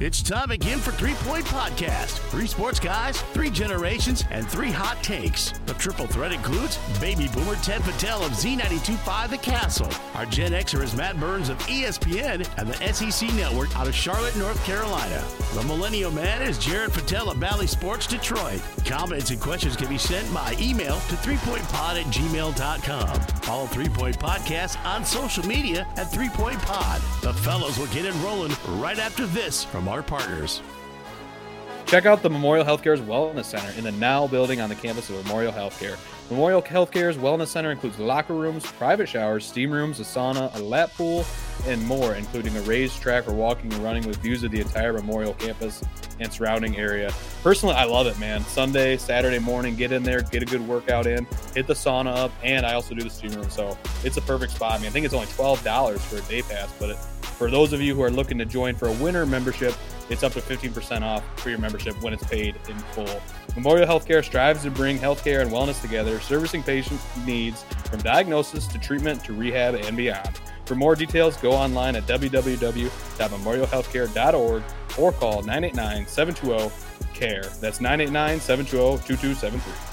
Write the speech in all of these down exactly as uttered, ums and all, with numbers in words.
It's time again for Three Point Podcast. Three sports guys, three generations, and three hot takes. The triple threat includes baby boomer Ted Patel of Z ninety-two point five The Castle. Our Gen Xer is Matt Burns of E S P N and the S E C Network out of Charlotte, North Carolina. The millennial man is Jared Patel of Bally Sports Detroit. Comments and questions can be sent by email to three point pod at gmail dot com. Follow Three Point Podcast on social media at Three Point Pod. The fellows will get it rolling right after this from our partners. Check out the Memorial Healthcare's Wellness Center in the Now building on the campus of Memorial Healthcare. Memorial Healthcare's Wellness Center includes locker rooms, private showers, steam rooms, a sauna, a lap pool, and more, including a raised track for walking and running with views of the entire Memorial campus and surrounding area. Personally, I love it, man. Sunday, Saturday morning, get in there, get a good workout in, hit the sauna up, and I also do the steam room, so it's a perfect spot. I mean, I think it's only twelve dollars for a day pass, but it, for those of you who are looking to join for a winter membership, it's up to fifteen percent off for your membership when it's paid in full. Memorial Healthcare strives to bring healthcare and wellness together, servicing patient needs from diagnosis to treatment to rehab and beyond. For more details, go online at w w w dot memorial healthcare dot org or call nine eight nine, seven two zero, C A R E. That's nine eight nine, seven two zero, two two seven three.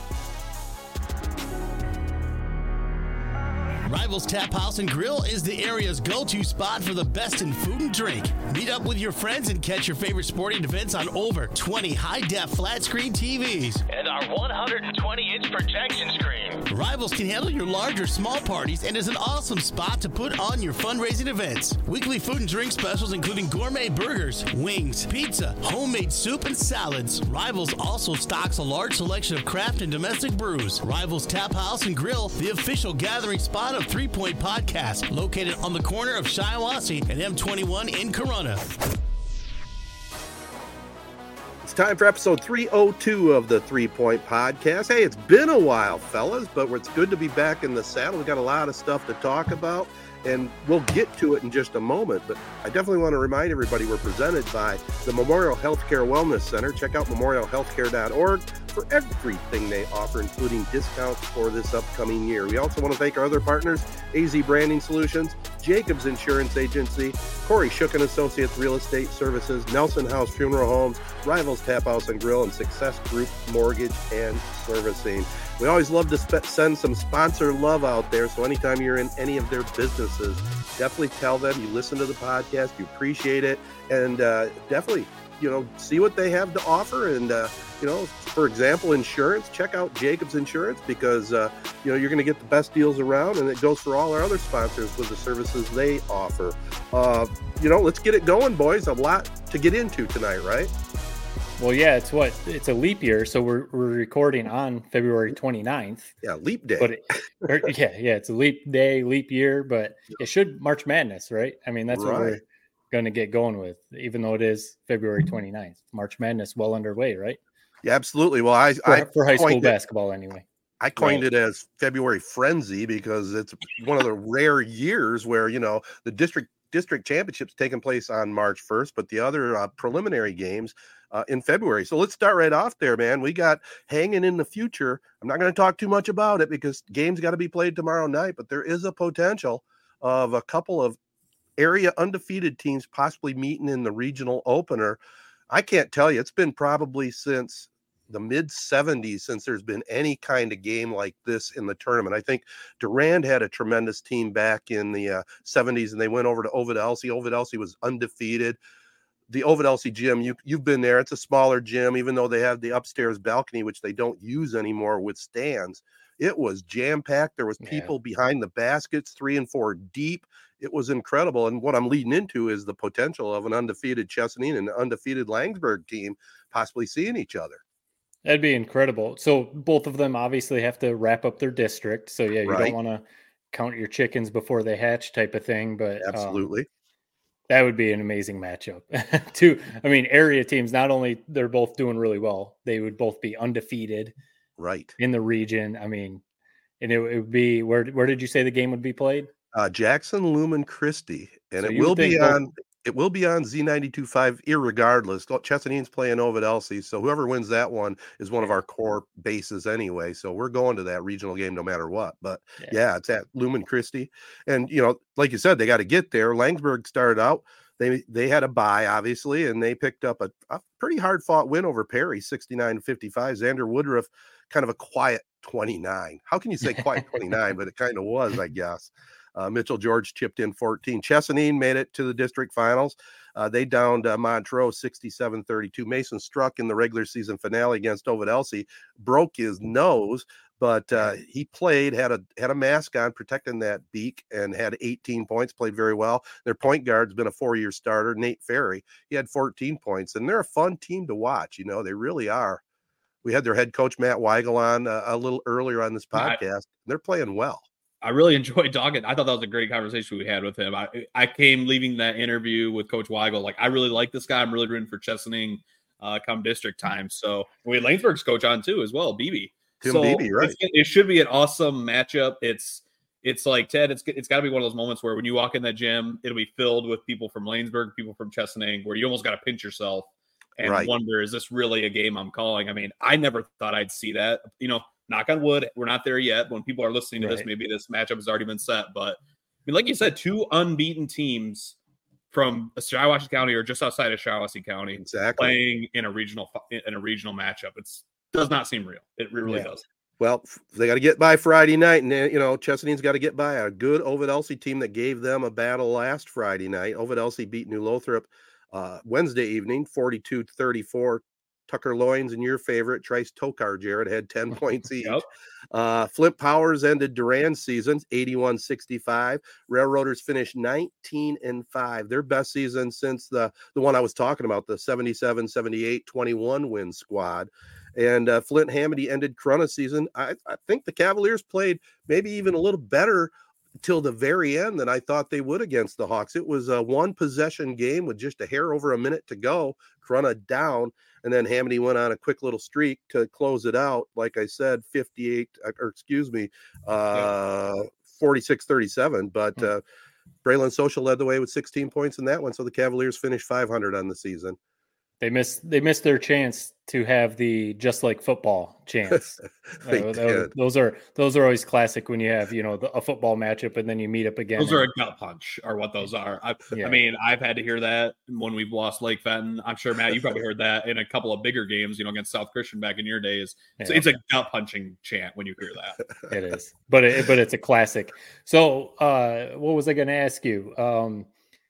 Rivals Tap House and Grill is the area's go-to spot for the best in food and drink. Meet up with your friends and catch your favorite sporting events on over twenty high-def flat-screen T Vs and our one hundred twenty inch projection screen. Rivals can handle your large or small parties and is an awesome spot to put on your fundraising events. Weekly food and drink specials including gourmet burgers, wings, pizza, homemade soup, and salads. Rivals also stocks a large selection of craft and domestic brews. Rivals Tap House and Grill, the official gathering spot of Three Point Podcast, located on the corner of Shiawassee and M twenty-one in Corunna. It's time for episode three oh two of the Three Point Podcast. Hey, it's been a while, fellas, but it's good to be back in the saddle. We got a lot of stuff to talk about, and we'll get to it in just a moment. But I definitely want to remind everybody we're presented by the Memorial Healthcare Wellness Center. Check out memorial healthcare dot org for everything they offer, including discounts for this upcoming year. We also want to thank our other partners, A Z Branding Solutions, Jacobs Insurance Agency, Corey Shook and Associates Real Estate Services, Nelson House Funeral Homes, Rivals Tap House and Grill, and Success Group Mortgage and Servicing. We always love to sp- send some sponsor love out there, so anytime you're in any of their businesses, definitely tell them you listen to the podcast, you appreciate it, and uh, definitely, you know, see what they have to offer. And, uh, you know, for example, insurance, check out Jacobs Insurance because, uh, you know, you're going to get the best deals around, and it goes for all our other sponsors with the services they offer. Uh, you know, let's get it going, boys. A lot to get into tonight, right? Well, yeah, it's what it's a leap year, so we're we're recording on February twenty-ninth. Yeah, leap day. But it, or, yeah, yeah, it's a leap day, leap year, but it should March Madness, right? I mean, that's right. what we're going to get going with, even though it is February twenty-ninth. March Madness well underway, right? Yeah, absolutely. Well, I for, I for high school it, basketball anyway. I coined right. it as February Frenzy because it's one of the rare years where, you know, the district district championships taking place on March first, but the other uh, preliminary games uh, in February. So let's start right off there, man. We got hanging in the future. I'm not going to talk too much about it because games got to be played tomorrow night, but there is a potential of a couple of area undefeated teams possibly meeting in the regional opener. I can't tell you. It's been probably since the mid seventies since there's been any kind of game like this in the tournament. I think Durand had a tremendous team back in the uh, seventies, and they went over to Ovid Elsie. Ovid Elsie was undefeated. The Ovid Elsie gym, you, you've been there. It's a smaller gym, even though they have the upstairs balcony, which they don't use anymore with stands. It was jam-packed. There was people yeah. behind the baskets, three and four deep. It was incredible. And what I'm leading into is the potential of an undefeated Chesaning and an undefeated Langsburg team possibly seeing each other. That'd be incredible. So both of them obviously have to wrap up their district. So yeah, you right. don't want to count your chickens before they hatch type of thing, but absolutely. Um, that would be an amazing matchup. Two, I mean, area teams, not only they're both doing really well, they would both be undefeated right in the region. I mean, and it, it would be, where, where did you say the game would be played? Uh, Jackson Lumen Christie. And so it will be both- on, It will be on Z ninety-two point five irregardless. Chesaning's playing Ovid Elsie, so whoever wins that one is one of our core bases anyway. So we're going to that regional game no matter what. But yeah, yeah it's at Lumen Christie. And, you know, like you said, they got to get there. Langsburg started out. they they had a bye, obviously, and they picked up a, a pretty hard-fought win over Perry, sixty-nine to fifty-five. Xander Woodruff, kind of a quiet twenty-nine. How can you say quiet twenty-nine? But it kind of was, I guess. Uh, Mitchell George chipped in fourteen. Chesaning made it to the district finals. Uh, they downed uh, Montrose sixty-seven thirty-two. Mason Struck in the regular season finale against Ovid Elsie, broke his nose, but uh, he played, had a had a mask on, protecting that beak, and had eighteen points, played very well. Their point guard's been a four-year starter, Nate Ferry. He had fourteen points, and they're a fun team to watch. You know, they really are. We had their head coach, Matt Weigel, on uh, a little earlier on this podcast. I, they're playing well. I really enjoyed talking. I thought that was a great conversation we had with him. I, I came leaving that interview with Coach Weigel, like, I really like this guy. I'm really rooting for Chesaning uh, come district time. So we had Lanesburg's coach on too as well, Beebe. Tim so Beebe, right. It should be an awesome matchup. It's it's like, Ted, it's it's got to be one of those moments where when you walk in that gym, it'll be filled with people from Lanesburg, people from Chesaning, where you almost got to pinch yourself and right. wonder, is this really a game I'm calling? I mean, I never thought I'd see that. You know, knock on wood, we're not there yet. When people are listening to right. this, maybe this matchup has already been set. But I mean, like you said, two unbeaten teams from Shiawassee County or just outside of Shiawassee County, exactly. playing in a regional in a regional matchup. It's does not seem real. It really yeah. does. Well, they got to get by Friday night, and you know Chesaning's got to get by a good Ovid Elsie team that gave them a battle last Friday night. Ovid Elsie beat New Lothrop uh, Wednesday evening, forty-two thirty-four. Tucker Loynes and your favorite, Trice Tokar, Jared, had ten points each. Yep. Uh, Flint Powers ended Duran's season, eighty-one sixty-five. Railroaders finished nineteen and five, their best season since the, the one I was talking about, the seventy-seven seventy-eight twenty-one win squad. And uh, Flint Hamady ended Corunna's season. I, I think the Cavaliers played maybe even a little better till the very end than I thought they would against the Hawks. It was a one possession game with just a hair over a minute to go. Corunna down, and then Hamady went on a quick little streak to close it out. Like I said, fifty-eight, or excuse me, uh, forty-six thirty-seven. But uh, Braylon Social led the way with sixteen points in that one. So the Cavaliers finished five hundred on the season. They missed they missed their chance to have the just like football chance. they uh, did. Those are those are always classic when you have, you know, the, a football matchup and then you meet up again. Those and, are a gut punch, are what those are. I, yeah. I mean, I've had to hear that when we've lost Lake Fenton. I'm sure, Matt, you probably heard that in a couple of bigger games, you know, against South Christian back in your days. Yeah. So it's a gut punching chant when you hear that. It is, but it, but it's a classic. So uh, what was I going to ask you? Um,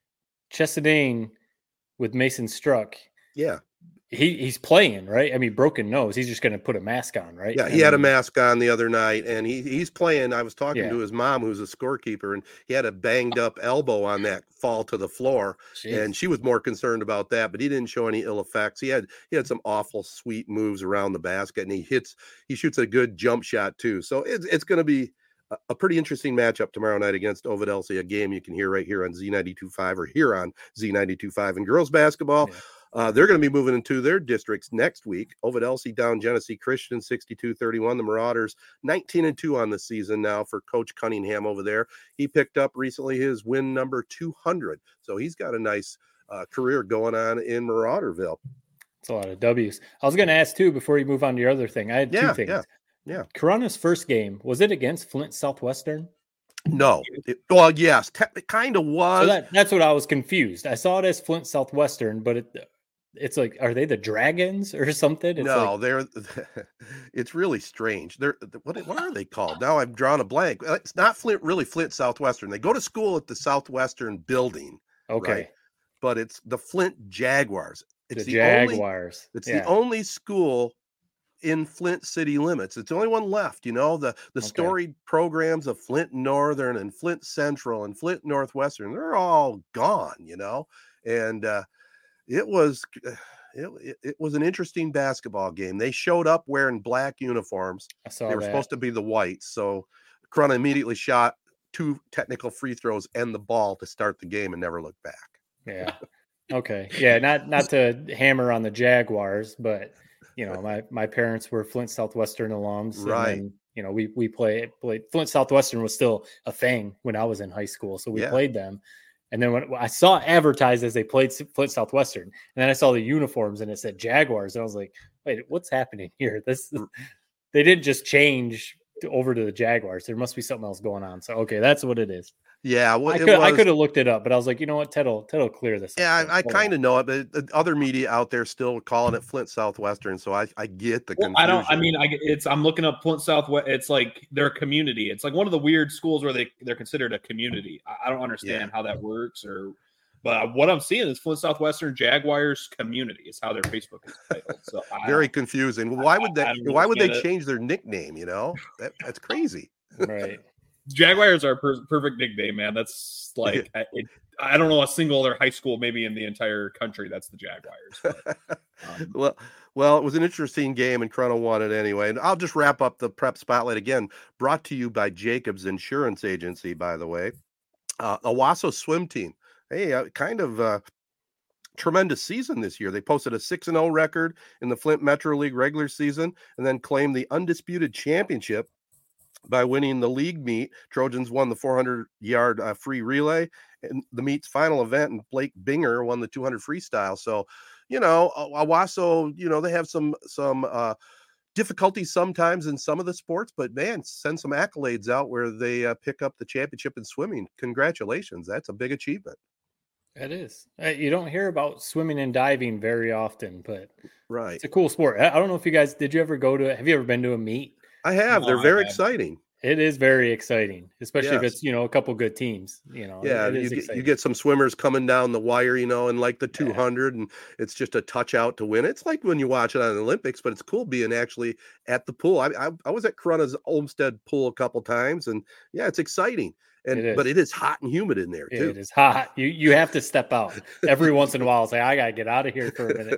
Chesaning with Mason Struck. Yeah. He he's playing, right? I mean, broken nose. He's just going to put a mask on, right? Yeah, he I mean, had a mask on the other night, and he he's playing. I was talking Yeah. to his mom, who's a scorekeeper, and he had a banged up elbow on that fall to the floor, Jeez. and she was more concerned about that. But he didn't show any ill effects. He had he had some awful sweet moves around the basket, and he hits he shoots a good jump shot too. So it's it's going to be a, a pretty interesting matchup tomorrow night against Ovid Elsie, a game you can hear right here on Z ninety-two point five or here on Z ninety-two point five. And girls basketball. Yeah. Uh, they're going to be moving into their districts next week. Ovid Elsie down Genesee Christian sixty-two thirty-one. The Marauders nineteen and two on the season now for Coach Cunningham over there. He picked up recently his win number two hundred. So he's got a nice uh, career going on in Marauderville. It's a lot of W's. I was going to ask too before you move on to your other thing. I had Yeah, two things. yeah, yeah. Corunna's first game, was it against Flint Southwestern? No. It, well, yes, te- it kind of was. So that, that's what I was confused. I saw it as Flint Southwestern, but it it's like, are they the Dragons or something? It's no, like, they're. It's really strange. They're what? What are they called? Now I've drawn a blank. It's not Flint, really Flint Southwestern. They go to school at the Southwestern building. okay. Right? But it's the Flint Jaguars. It's The the, only. Jaguars. It's Yeah. the only school in Flint city limits. It's the only one left. You know, the the Okay. storied programs of Flint Northern and Flint Central and Flint Northwestern. They're all gone. You know, and. uh It was it, it was an interesting basketball game. They showed up wearing black uniforms. I saw They were that. supposed to be the whites. So Corunna immediately shot two technical free throws and the ball to start the game and never looked back. Yeah. Okay. Yeah. Not not to hammer on the Jaguars, but you know, my my parents were Flint Southwestern alums. Right. And then, you know, we we play played Flint Southwestern was still a thing when I was in high school, so we Yeah. played them. And then when I saw advertised as they played Flint Southwestern, and then I saw the uniforms and it said Jaguars, and I was like, "Wait, what's happening here? This they didn't just change over to the Jaguars. There must be something else going on. So okay, that's what it is. Yeah, well, I it could I was- could have looked it up, but I was like, you know what, Ted will Ted will clear this. Yeah, up. I, I Hold kind on. of know it, but the other media out there still calling it Flint Southwestern, so I, I get the Well, confusion. I don't. I mean, I it's. I'm looking up Flint Southwest. It's like they're a community. It's like one of the weird schools where they they're considered a community. I, I don't understand how that works, or. But what I'm seeing is Flint Southwestern Jaguars community is how their Facebook is titled. So I Very don't- confusing. Why would they? I don't Why would they understand it. change their nickname? You know, that, that's crazy. Right. Jaguars are a per- perfect nickname, man. That's like I, it, I don't know a single other high school maybe in the entire country that's the Jaguars. But, um, Well, well, it was an interesting game, and Corunna won it anyway. And I'll just wrap up the prep spotlight again. Brought to you by Jacobs Insurance Agency, by the way. Uh, Owasso swim team. Hey, uh, kind of uh, tremendous season this year. They posted a six and zero record in the Flint Metro League regular season, and then claimed the undisputed championship by winning the league meet. Trojans won the four hundred yard uh, free relay in the meet's final event, and Blake Binger won the two hundred freestyle. So, you know, Owasso, you know, they have some some uh, difficulties sometimes in some of the sports, but man, send some accolades out where they uh, pick up the championship in swimming. Congratulations. That's a big achievement. It is. Uh, You don't hear about swimming and diving very often, but Right. it's a cool sport. I I don't know if you guys did. You ever go to? Have you ever been to a meet? I have. No, They're I very haven't. exciting. It is very exciting, especially if Yes. it's you know a couple good teams. You know, Yeah, it you is get, you exciting. get some swimmers coming down the wire, you know, and like the Yeah. two hundred, and it's just a touch out to win. It's like when you watch it on the Olympics, but it's cool being actually at the pool. I I, I was at Corunna's Olmsted pool a couple times, and yeah, it's exciting. And It is. but it is hot and humid in there too. It is hot. You you have to step out every once in a while. Say, I gotta get out of here for a minute.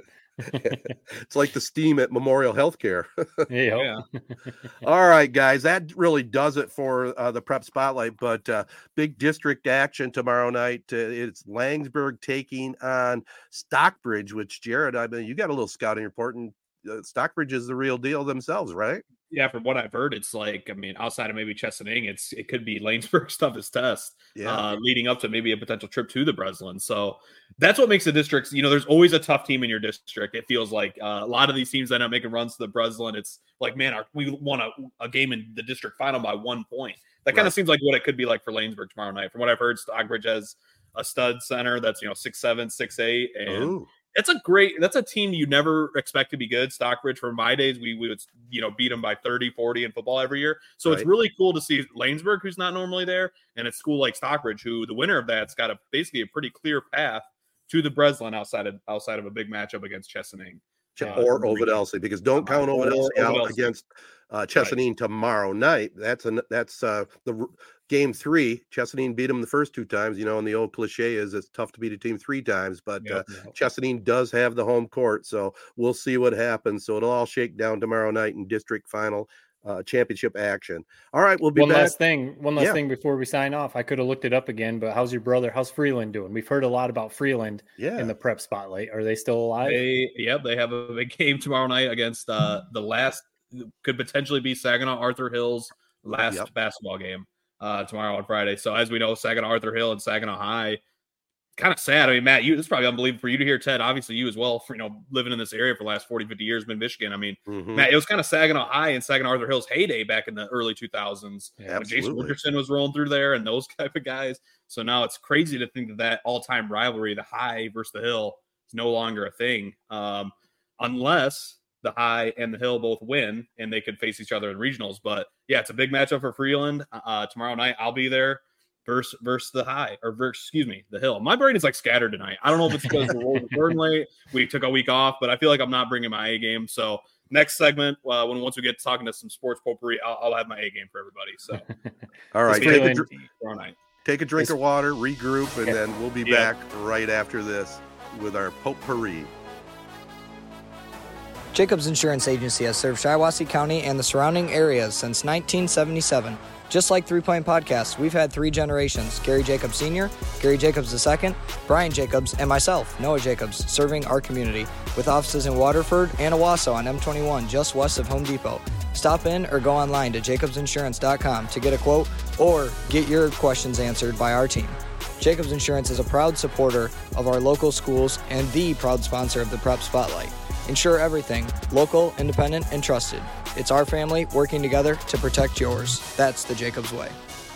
It's like the steam at Memorial Healthcare. Yeah. yeah. All right, guys, that really does it for uh, the prep spotlight. But uh, big district action tomorrow night. Uh, it's Langsburg taking on Stockbridge, which Jared, I mean, you got a little scouting report, and uh, Stockbridge is the real deal themselves, right? Yeah, from what I've heard, it's like, I mean, outside of maybe Chesaning, it's it could be Lanesburg's toughest test, Yeah. uh, leading up to maybe a potential trip to the Breslin. So that's what makes the districts, you know, there's always a tough team in your district. It feels like uh, a lot of these teams that end up making runs to the Breslin. It's like, man, our, we won a, a game in the district final by one point. That kind Right. of seems like what it could be like for Lanesburg tomorrow night. From what I've heard, Stockbridge has a stud center that's, you know, six seven, six eight, and Ooh. it's a great, that's a team you never expect to be good. Stockbridge, from my days, we, we would, you know, beat them by thirty, forty in football every year. So it's Right. really cool to see Lanesburg, who's not normally there, and a school like Stockbridge, who the winner of that's got a basically a pretty clear path to the Breslin outside of outside of a big matchup against Chesaning. Ch- Uh, or from the Ovid Elsie, because don't count Or- Ovid or Elsie out Ovid Elsie. against uh, Chesaning tomorrow night. That's a that's uh, the r- game three. Chesaning beat them the first two times. You know, and the old cliche is it's tough to beat a team three times, but Yeah. uh, Chesaning does have the home court, so we'll see what happens. So it'll all shake down tomorrow night in district final uh, championship action. All right, we'll be One back. last thing. One last Yeah. thing before we sign off. I could have looked it up again, but how's your brother? How's Freeland doing? We've heard a lot about Freeland Yeah, in the prep spotlight. Are they still alive? They, yep, they have a big game tomorrow night against uh, the last, could potentially be Saginaw Arthur Hill's last Yep. basketball game uh, tomorrow on Friday. So as we know, Saginaw Arthur Hill and Saginaw High, kind of sad. I mean, Matt, you, this is probably unbelievable for you to hear. Ted, obviously you as well, for, you know, living in this area for the last forty, fifty years, been Michigan. I mean, Mhm. Matt, it was kind of Saginaw High and Saginaw Arthur Hill's heyday back in the early two thousands. Yeah, When Jason absolutely. Richardson was rolling through there and those type of guys. So now it's crazy to think that that all-time rivalry, the High versus the Hill, is no longer a thing, um, unless the High and the Hill both win and they could face each other in regionals. But yeah, it's a big matchup for Freeland uh, tomorrow night. I'll be there. Versus, versus the High, or versus, excuse me, the Hill. My brain is like scattered tonight. I don't know if it's because the Wolves were late. We took a week off, but I feel like I'm not bringing my A game. So next segment, uh, when once we get talking to some sports potpourri, I'll, I'll have my A game for everybody. So All right, Is take a, Freeland- dr- tomorrow night. take a drink Is- of water, regroup, and Yeah. then we'll be Yeah. back right after this with our potpourri. Jacobs Insurance Agency has served Shiawassee County and the surrounding areas since nineteen seventy-seven. Just like Three Point Podcast, we've had three generations: Gary Jacobs Senior, Gary Jacobs the Second, Brian Jacobs, and myself, Noah Jacobs, serving our community with offices in Waterford and Owasso on M twenty-one, just west of Home Depot. Stop in or go online to jacobs insurance dot com to get a quote or get your questions answered by our team. Jacobs Insurance is a proud supporter of our local schools and the proud sponsor of the Prep Spotlight. Insure everything, local, independent, and trusted. It's our family working together to protect yours. That's the Jacobs way.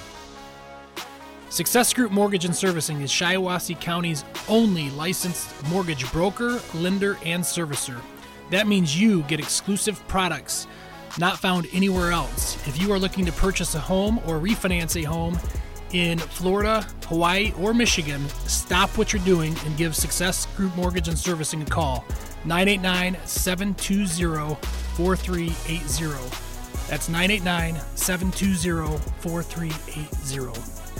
Success Group Mortgage and Servicing is Shiawassee County's only licensed mortgage broker, lender, and servicer. That means you get exclusive products not found anywhere else. If you are looking to purchase a home or refinance a home in Florida, Hawaii, or Michigan, stop what you're doing and give Success Group Mortgage and Servicing a call. nine eight nine, seven two zero, four three eight zero. That's nine eight nine, seven two zero, four three eight zero.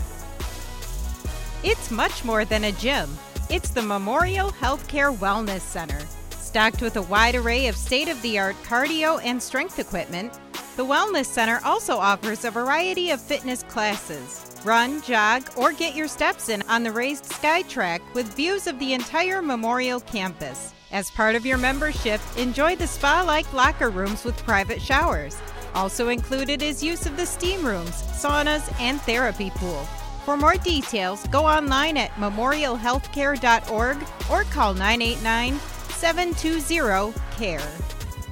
It's much more than a gym. It's the Memorial Healthcare Wellness Center. Stocked with a wide array of state-of-the-art cardio and strength equipment, the Wellness Center also offers a variety of fitness classes. Run, jog, or get your steps in on the raised sky track with views of the entire Memorial campus. As part of your membership, enjoy the spa-like locker rooms with private showers. Also included is use of the steam rooms, saunas, and therapy pool. For more details, go online at memorial healthcare dot org or call nine eight nine, seven two zero, C A R E.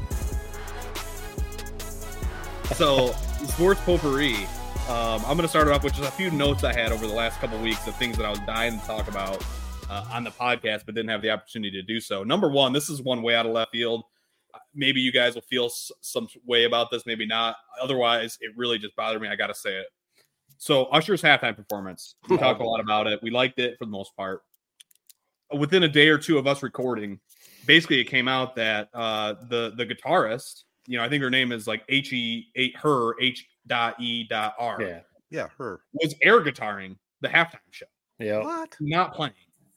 So, sports potpourri. Um, I'm going to start it off with just a few notes I had over the last couple of weeks of things that I was dying to talk about uh, on the podcast, but didn't have the opportunity to do so. Number one, this is one way out of left field. Maybe you guys will feel s- some way about this, maybe not. Otherwise, it really just bothered me. I got to say it. So, Usher's halftime performance. We talked a lot about it. We liked it for the most part. Within a day or two of us recording, basically it came out that uh, the the guitarist, you know, I think her name is like H E eight her H dot E dot R. Yeah. Yeah, her. Was air guitaring the halftime show. Yeah. What? Not playing.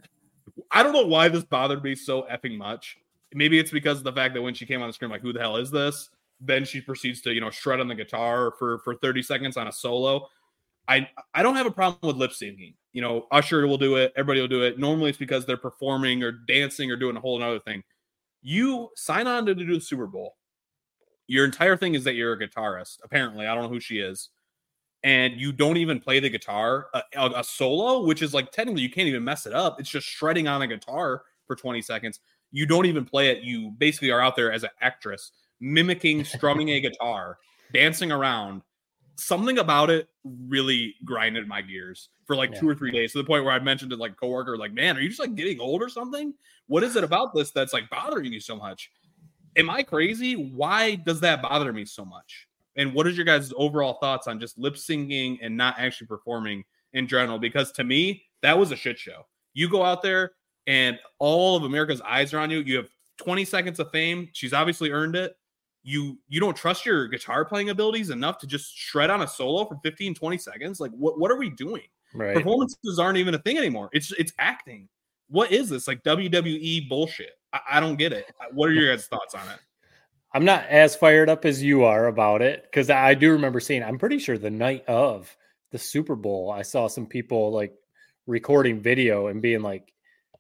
I don't know why this bothered me so effing much. Maybe it's because of the fact that when she came on the screen, like, who the hell is this? Then she proceeds to, you know, shred on the guitar for, for thirty seconds on a solo. I I don't have a problem with lip syncing. You know, Usher will do it. Everybody will do it. Normally it's because they're performing or dancing or doing a whole other thing. You sign on to do the Super Bowl. Your entire thing is that you're a guitarist. Apparently, I don't know who she is. And you don't even play the guitar, a, a, a solo, which is like technically you can't even mess it up. It's just shredding on a guitar for twenty seconds. You don't even play it. You basically are out there as an actress, mimicking strumming a guitar, dancing around. Something about it really grinded my gears for like yeah. two or three days, to the point where I mentioned to like a coworker, like, man, are you just like getting old or something? What is it about this that's like bothering you so much? Am I crazy? Why does that bother me so much? And what is your guys' overall thoughts on just lip syncing and not actually performing in general? Because to me, that was a shit show. You go out there and all of America's eyes are on you. You have twenty seconds of fame. She's obviously earned it. You you don't trust your guitar playing abilities enough to just shred on a solo for fifteen, twenty seconds. Like, what, what are we doing? Right. Performances aren't even a thing anymore. It's it's acting. What is this? Like W W E bullshit. I, I don't get it. What are your guys' thoughts on it? I'm not as fired up as you are about it, because I do remember seeing, I'm pretty sure the night of the Super Bowl, I saw some people like recording video and being like,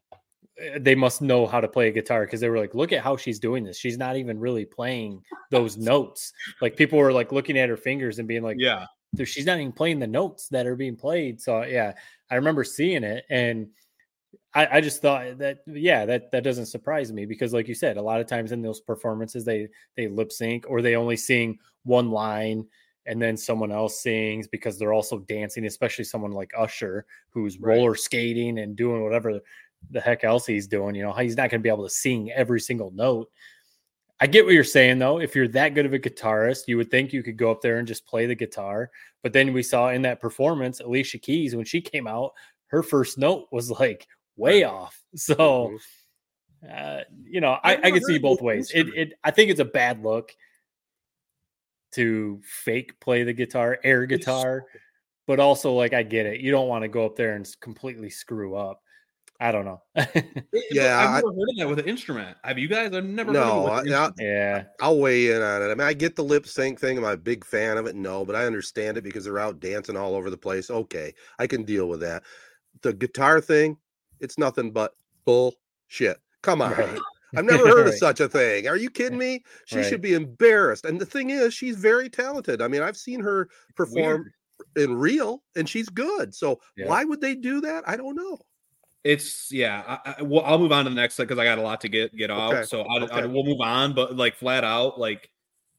they must know how to play a guitar, because they were like, look at how she's doing this. She's not even really playing those notes. Like, people were like looking at her fingers and being like, yeah, she's not even playing the notes that are being played. So yeah, I remember seeing it, and I, I just thought that, yeah, that, that doesn't surprise me, because like you said, a lot of times in those performances, they, they lip sync, or they only sing one line and then someone else sings, because they're also dancing, especially someone like Usher, who's right. roller skating and doing whatever the heck else he's doing. You know, he's not going to be able to sing every single note. I get what you're saying, though. If you're that good of a guitarist, you would think you could go up there and just play the guitar. But then we saw in that performance, Alicia Keys, when she came out, her first note was like way off. So, uh, you know, I, I can see both ways. It, it, I think it's a bad look to fake play the guitar, air guitar, but also, like, I get it. You don't want to go up there and completely screw up. I don't know. Yeah, I've I, never heard of that with an instrument. Have you guys? I've never. No, heard of it I, with I, yeah. I'll weigh in on it. I mean, I get the lip sync thing. I'm a big fan of it. No, but I understand it because they're out dancing all over the place. Okay, I can deal with that. The guitar thing, it's nothing but bullshit. Come on. Right. I've never heard Right. of such a thing. Are you kidding me? She Right. should be embarrassed. And the thing is, she's very talented. I mean, I've seen her perform Weird. in real, and she's good. So Yeah. why would they do that? I don't know. It's yeah. I, I, well, I'll move on to the next because I got a lot to get get off. Okay. So I, Okay. I, we'll move on. But like flat out, like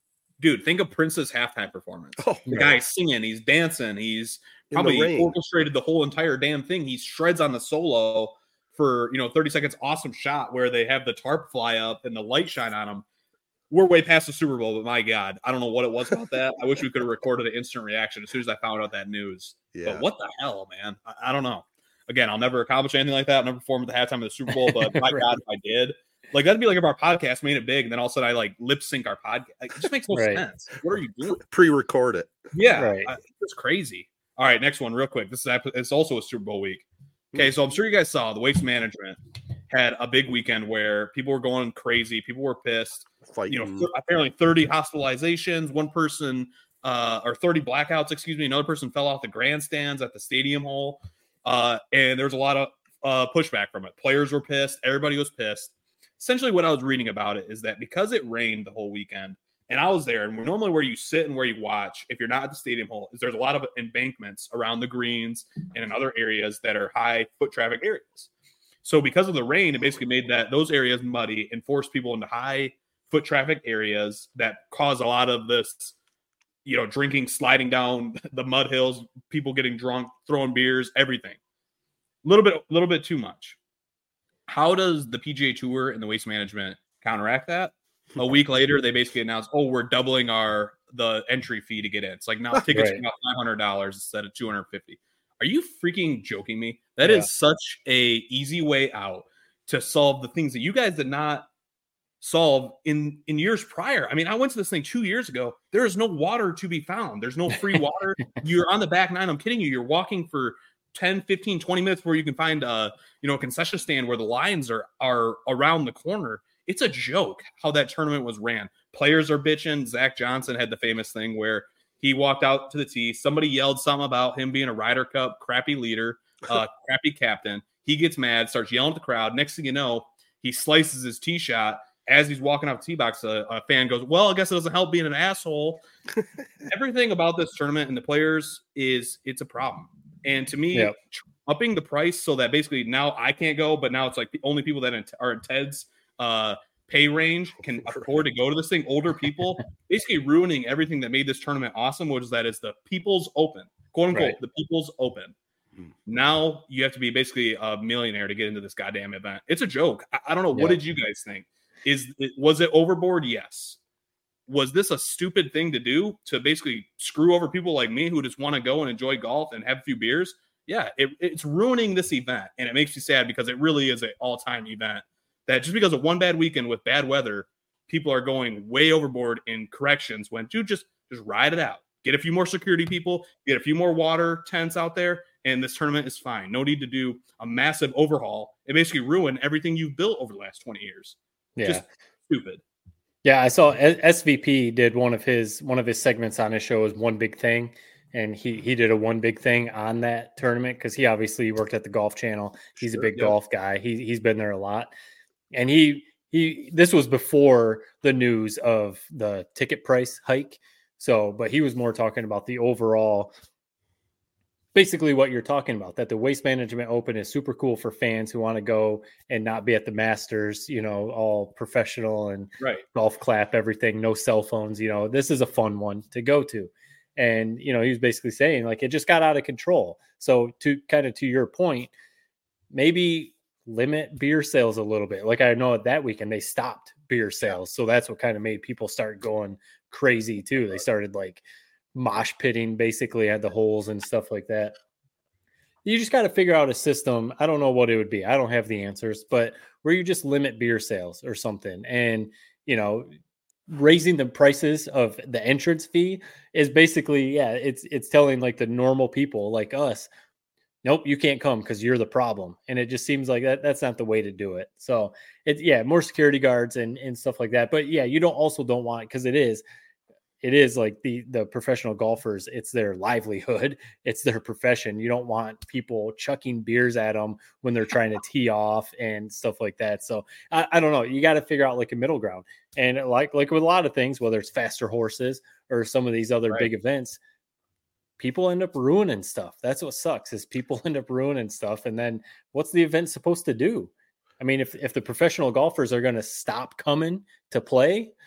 dude, think of Prince's halftime performance. Oh, the right. guy's singing, he's dancing, he's In the probably rain. orchestrated the whole entire damn thing. He shreds on the solo for, you know, thirty seconds. Awesome shot where they have the tarp fly up and the light shine on him. We're way past the Super Bowl, but my God, I don't know what it was about that. I wish we could have recorded an instant reaction as soon as I found out that news. Yeah. But what the hell, man? I, I don't know. Again, I'll never accomplish anything like that. I'll never perform at the halftime of the Super Bowl, but my Right. God, if I did, like, that'd be like if our podcast made it big, and then all of a sudden I like lip sync our podcast. Like, it just makes no Right. sense. What are you doing? Pre-record it. Yeah, Right. I, it's crazy. All right, next one, real quick. This is it's also a Super Bowl week. Okay, so I'm sure you guys saw the Waste Management had a big weekend where people were going crazy. People were pissed. Fighting. You know, th- apparently thirty hospitalizations. One person, uh, or thirty blackouts. Excuse me. Another person fell off the grandstands at the stadium hole, uh, and there was a lot of uh, pushback from it. Players were pissed. Everybody was pissed. Essentially, what I was reading about it is that because it rained the whole weekend, and I was there, and normally where you sit and where you watch, if you're not at the stadium hole, is there's a lot of embankments around the greens and in other areas that are high foot traffic areas. So because of the rain, it basically made that those areas muddy and forced people into high foot traffic areas that cause a lot of this, you know, drinking, sliding down the mud hills, people getting drunk, throwing beers, everything. A little bit, a little bit too much. How does the P G A Tour and the Waste Management counteract that? A week later, they basically announced, "Oh, we're doubling our the entry fee to get in." It's like now tickets Right. are now five hundred dollars instead of two hundred fifty. Are you freaking joking me? That Yeah. is such a easy way out to solve the things that you guys did not solve in in years prior. I mean, I went to this thing two years ago. There is no water to be found. There's no free water. You're on the back nine. I'm kidding you. You're walking for ten, fifteen, twenty minutes where you can find a, you know, a concession stand where the lines are are around the corner. It's a joke how that tournament was ran. Players are bitching. Zach Johnson had the famous thing where he walked out to the tee. Somebody yelled something about him being a Ryder Cup crappy leader, uh, crappy captain. He gets mad, starts yelling at the crowd. Next thing you know, he slices his tee shot. As he's walking out the tee box, a, a fan goes, "Well, I guess it doesn't help being an asshole." Everything about this tournament and the players is it's a problem. And to me, Yep. upping the price so that basically now I can't go, but now it's like the only people that are in Ted's uh, pay range can afford to go to this thing. Older people, basically ruining everything that made this tournament awesome, which is that it's the People's Open, quote unquote, Right. the People's Open. Now you have to be basically a millionaire to get into this goddamn event. It's a joke. I, I don't know. What Yeah. did you guys think? Is it, was it overboard? Yes. Was this a stupid thing to do to basically screw over people like me who just want to go and enjoy golf and have a few beers? Yeah, it, it's ruining this event, and it makes me sad because it really is an all-time event that just because of one bad weekend with bad weather, people are going way overboard in corrections when, dude, just just ride it out. Get a few more security people, get a few more water tents out there, and this tournament is fine. No need to do a massive overhaul. It basically ruined everything you've built over the last twenty years. Yeah. Just stupid. Yeah, I saw S V P did one of his one of his segments on his show was One Big Thing, and he he did a one big thing on that tournament because he obviously worked at the Golf Channel. He's Sure, a big yep. golf guy. He he's been there a lot, and he he this was before the news of the ticket price hike. So, but he was more talking about the overall. Basically what you're talking about, that the Waste Management Open is super cool for fans who want to go and not be at the Masters, you know, all professional and Right. golf clap, everything, no cell phones, you know, this is a fun one to go to. And, you know, he was basically saying like, it just got out of control. So to kind of to your point, maybe limit beer sales a little bit. Like I know at that weekend, they stopped beer sales. So that's what kind of made people start going crazy too. They started like mosh pitting basically at the holes and stuff like that. You just got to figure out a system. I don't know what it would be. I don't have the answers, but where you just limit beer sales or something. And, you know, raising the prices of the entrance fee is basically, yeah, it's, it's telling like the normal people like us, nope, you can't come because you're the problem. And it just seems like that that's not the way to do it. So it's, yeah, more security guards and, and stuff like that. But yeah, you don't also don't want, because it is, it is like the the professional golfers, it's their livelihood, it's their profession. You don't want people chucking beers at them when they're trying to tee off and stuff like that. So I, I don't know. You got to figure out like a middle ground. And like like with a lot of things, whether it's faster horses or some of these other Right. big events, people end up ruining stuff. That's what sucks is people end up ruining stuff. And then what's the event supposed to do? I mean, if if the professional golfers are going to stop coming to play,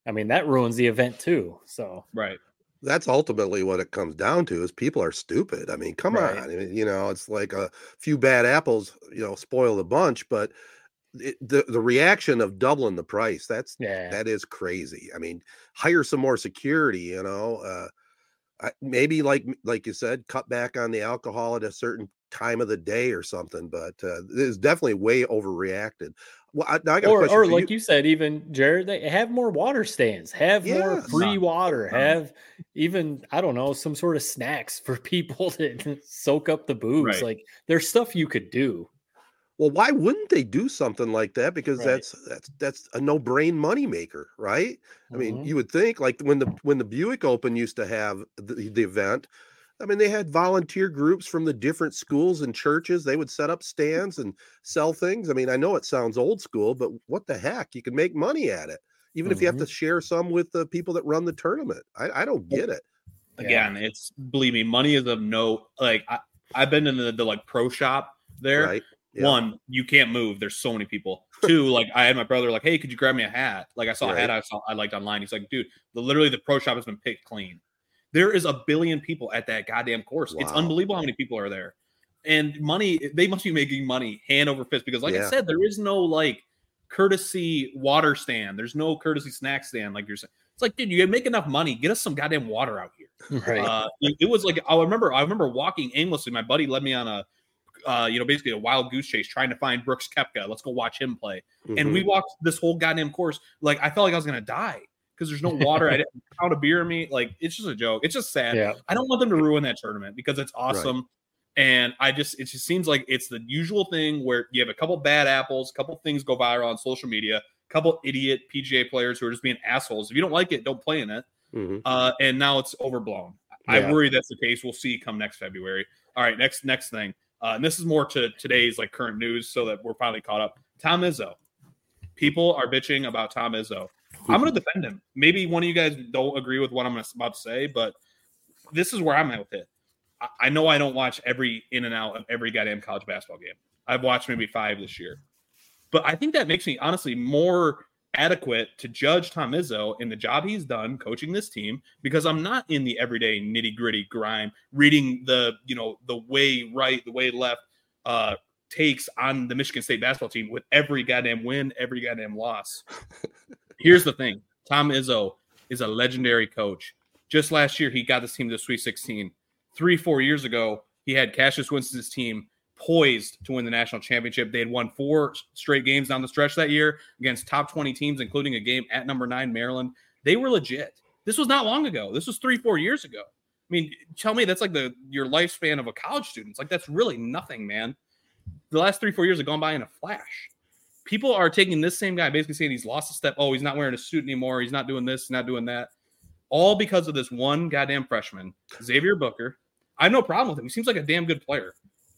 I mean, that ruins the event too. So Right. That's ultimately what it comes down to is people are stupid. I mean, come Right. on. I mean, you know, it's like a few bad apples, you know, spoil the bunch, but it, the the reaction of doubling the price, that's Yeah. that is crazy. I mean, hire some more security, you know, uh I, maybe like like you said, cut back on the alcohol at a certain time of the day or something, but uh, it's definitely way overreacted. Well, I, now I got a Or, question or for like you. you said, even Jared, they have more water stands, have more Yes. free water, Um, have even, I don't know, some sort of snacks for people to soak up the booze. Right. Like there's stuff you could do. Well, why wouldn't they do something like that? Because Right. that's that's that's a no-brain moneymaker, right? I mean, Mhm. you would think like when the when the Buick Open used to have the, the event, I mean, they had volunteer groups from the different schools and churches. They would set up stands and sell things. I mean, I know it sounds old school, but what the heck? You can make money at it, even if you have Mhm. to share some with the people that run the tournament. I, I don't get it. Again, it's believe me, money is of no like I, I've been in the, the like pro shop there. Right. Yeah. One, you can't move. There's so many people. Two, like I had my brother like, hey, could you grab me a hat? Like I saw a hat Right. I saw I liked online. He's like, dude, the literally the pro shop has been picked clean. There is a billion people at that goddamn course. It's Wow. unbelievable how many people are there. And money, they must be making money hand over fist because, like I Yeah. said, there is no like courtesy water stand. There's no courtesy snack stand, like you're saying. It's like, dude, you make enough money. Get us some goddamn water out here. Right. Uh, it, it was like I remember. I remember walking aimlessly. My buddy led me on a, uh, you know, basically a wild goose chase, trying to find Brooks Koepka. Let's go watch him play. And Mhm. we walked this whole goddamn course. Like I felt like I was gonna die because there's no water. I didn't count a beer in me. Like it's just a joke. It's just sad. Yeah. I don't want them to ruin that tournament because it's awesome. And I just, it just seems like it's the usual thing where you have a couple bad apples, a couple things go viral on social media, a couple idiot P G A players who are just being assholes. If you don't like it, don't play in it. Mhm. Uh, and now it's overblown. I Yeah. worry that's the case. We'll see come next February. All right, next next thing. Uh, and this is more to today's like current news, so that we're finally caught up. Tom Izzo. People are bitching about Tom Izzo. I'm going to defend him. Maybe one of you guys don't agree with what I'm about to say, but this is where I'm at with it. I, I know I don't watch every in and out of every goddamn college basketball game. I've watched maybe five this year, but I think that makes me honestly more adequate to judge Tom Izzo in the job he's done coaching this team because I'm not in the everyday nitty gritty grind, reading the, you know, the way right, the way left uh, takes on the Michigan State basketball team with every goddamn win, every goddamn loss. Here's the thing. Tom Izzo is a legendary coach. Just last year, he got this team to the Sweet sixteen. Three, four years ago, he had Cassius Winston's team poised to win the national championship. They had won four straight games down the stretch that year against top twenty teams, including a game at number nine, Maryland. They were legit. This was not long ago. This was three, four years ago. I mean, tell me that's like the your lifespan of a college student. It's like that's really nothing, man. The last three, four years have gone by in a flash. People are taking this same guy, basically saying he's lost a step. Oh, he's not wearing a suit anymore. He's not doing this, not doing that. All because of this one goddamn freshman, Xavier Booker. I have no problem with him. He seems like a damn good player.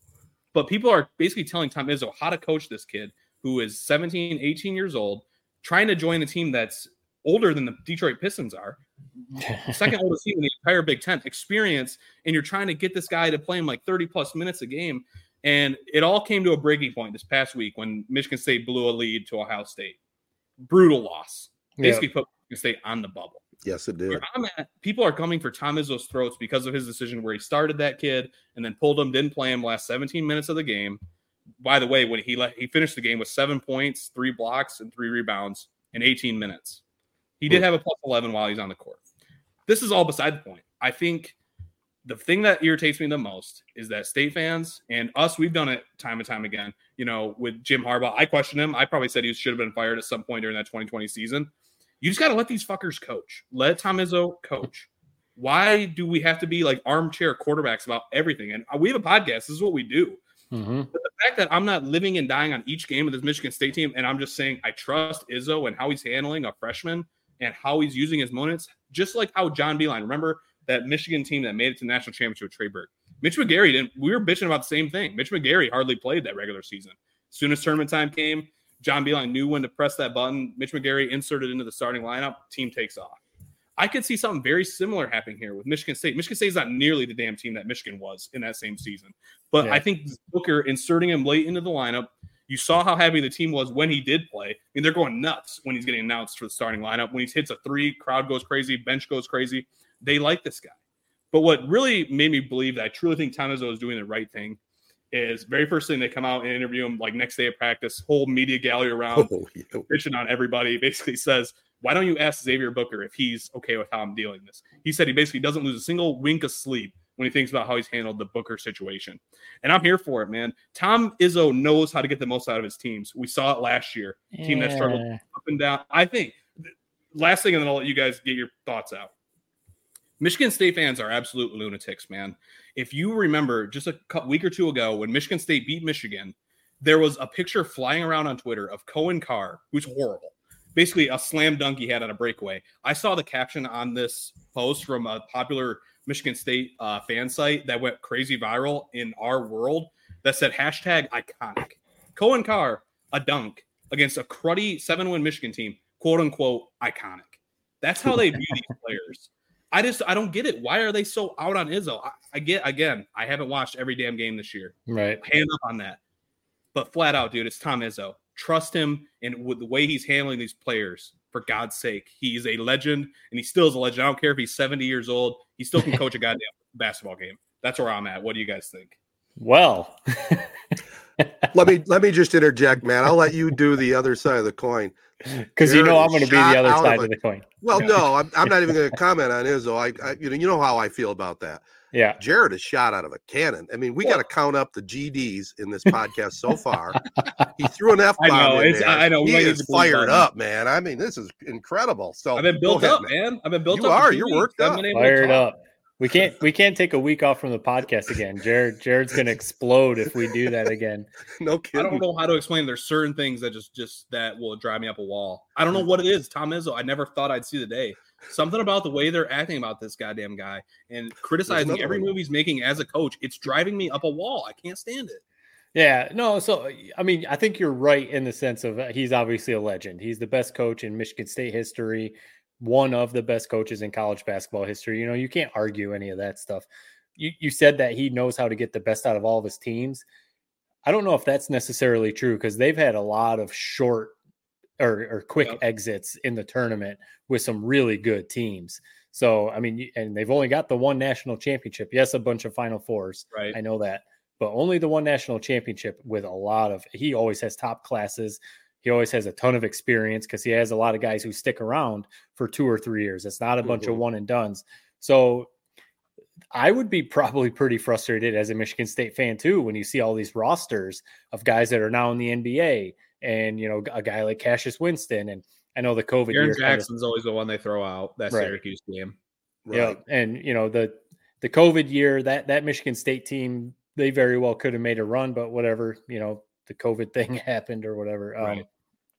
But people are basically telling Tom Izzo how to coach this kid who is seventeen, eighteen years old, trying to join a team that's older than the Detroit Pistons are. Second oldest team in the entire Big Ten. Experience, and you're trying to get this guy to play him like thirty plus minutes a game. And it all came to a breaking point this past week when Michigan State blew a lead to Ohio State. Brutal loss. Basically Yeah. put Michigan State on the bubble. Yes, it did. Where I'm at, people are coming for Tom Izzo's throats because of his decision where he started that kid and then pulled him, didn't play him last seventeen minutes of the game. By the way, when he let, he finished the game with seven points, three blocks, and three rebounds in eighteen minutes. He did have a plus eleven while he's on the court. This is all beside the point. I think the thing that irritates me the most is that State fans and us, we've done it time and time again. You know, with Jim Harbaugh, I questioned him. I probably said he should have been fired at some point during that twenty twenty season. You just got to let these fuckers coach. Let Tom Izzo coach. Why do we have to be like armchair quarterbacks about everything? And we have a podcast. This is what we do. Mm-hmm. But the fact that I'm not living and dying on each game of this Michigan State team, and I'm just saying I trust Izzo and how he's handling a freshman and how he's using his moments, just like how John Beilein, remember that Michigan team that made it to the national championship with Trey Burke. Mitch McGarry didn't. We were bitching about the same thing. Mitch McGarry hardly played that regular season. As soon as tournament time came, John Beilein knew when to press that button. Mitch McGarry inserted into the starting lineup. Team takes off. I could see something very similar happening here with Michigan State. Michigan State is not nearly the damn team that Michigan was in that same season. But Yeah. I think Booker inserting him late into the lineup, You saw how happy the team was when he did play. I mean, they're going nuts when he's getting announced for the starting lineup. When he hits a three, crowd goes crazy, bench goes crazy. They like this guy. But what really made me believe that I truly think Tom Izzo is doing the right thing is very first thing they come out and interview him like next day of practice, whole media gallery around, oh, yeah. pitching on everybody. Basically says, why don't you ask Xavier Booker if he's okay with how I'm dealing this? He said he basically doesn't lose a single wink of sleep when he thinks about how he's handled the Booker situation. And I'm here for it, man. Tom Izzo knows how to get the most out of his teams. We saw it last year. Yeah. Team that struggled up and down. I think, last thing, and then I'll let you guys get your thoughts out. Michigan State fans are absolute lunatics, man. If you remember just a week or two ago when Michigan State beat Michigan, there was a picture flying around on Twitter of Cohen Carr, who's horrible. Basically a slam dunk he had on a breakaway. I saw the caption on this post from a popular Michigan State uh, fan site that went crazy viral in our world that said hashtag iconic. Cohen Carr, a dunk against a cruddy seven-win Michigan team, quote unquote, iconic. That's how they view these players. I just, I don't get it. Why are they so out on Izzo? I, I get, again, I haven't watched every damn game this year. Right. Hand up on that. But flat out, dude, it's Tom Izzo. Trust him, and with the way he's handling these players, for God's sake, he's a legend, and he still is a legend. I don't care if he's seventy years old. He still can coach a goddamn basketball game. That's where I'm at. What do you guys think? Well, let me let me just interject, man. I'll let you do the other side of the coin. Because you know I'm going to be the other side of, of the coin. Well, yeah. no, I'm, I'm not even going to comment on Izzo. I, I, you know, you know how I feel about that. Yeah, Jared is shot out of a cannon. I mean, we got to count up the G Ds in this podcast so far. He threw an F bomb. I know. In it's, there. I know. He is fired up, man. I mean, this is incredible. So I've been built up, man. man. I've been built you up. You are. You're worked up. Fired up. We can't. We can't take a week off from the podcast again. Jared. Jared's going to explode if we do that again. No kidding. I don't know how to explain. There's certain things that just, just that will drive me up a wall. I don't know what it is. Tom Izzo. I never thought I'd see the day. Something about the way they're acting about this goddamn guy and criticizing every move he's making as a coach. It's driving me up a wall. I can't stand it. Yeah, no. So, I mean, I think you're right in the sense of he's obviously a legend. He's the best coach in Michigan State history, one of the best coaches in college basketball history. You know, you can't argue any of that stuff. You, you said that he knows how to get the best out of all of his teams. I don't know if that's necessarily true because they've had a lot of short Or, or quick yep. exits in the tournament with some really good teams. So, I mean, and they've only got the one national championship. Yes, a bunch of Final Fours. Right. I know that. But only the one national championship with a lot of – he always has top classes. He always has a ton of experience because he has a lot of guys who stick around for two or three years. It's not a bunch mm-hmm. of one and dones. So I would be probably pretty frustrated as a Michigan State fan too when you see all these rosters of guys that are now in the N B A. And, you know, a guy like Cassius Winston. And I know the COVID Aaron year. Jackson's kind of, always the one they throw out, that right. Syracuse game. Right. Yeah. And, you know, the the COVID year, that that Michigan State team, they very well could have made a run, but whatever, you know, the COVID thing happened or whatever. Right. Um,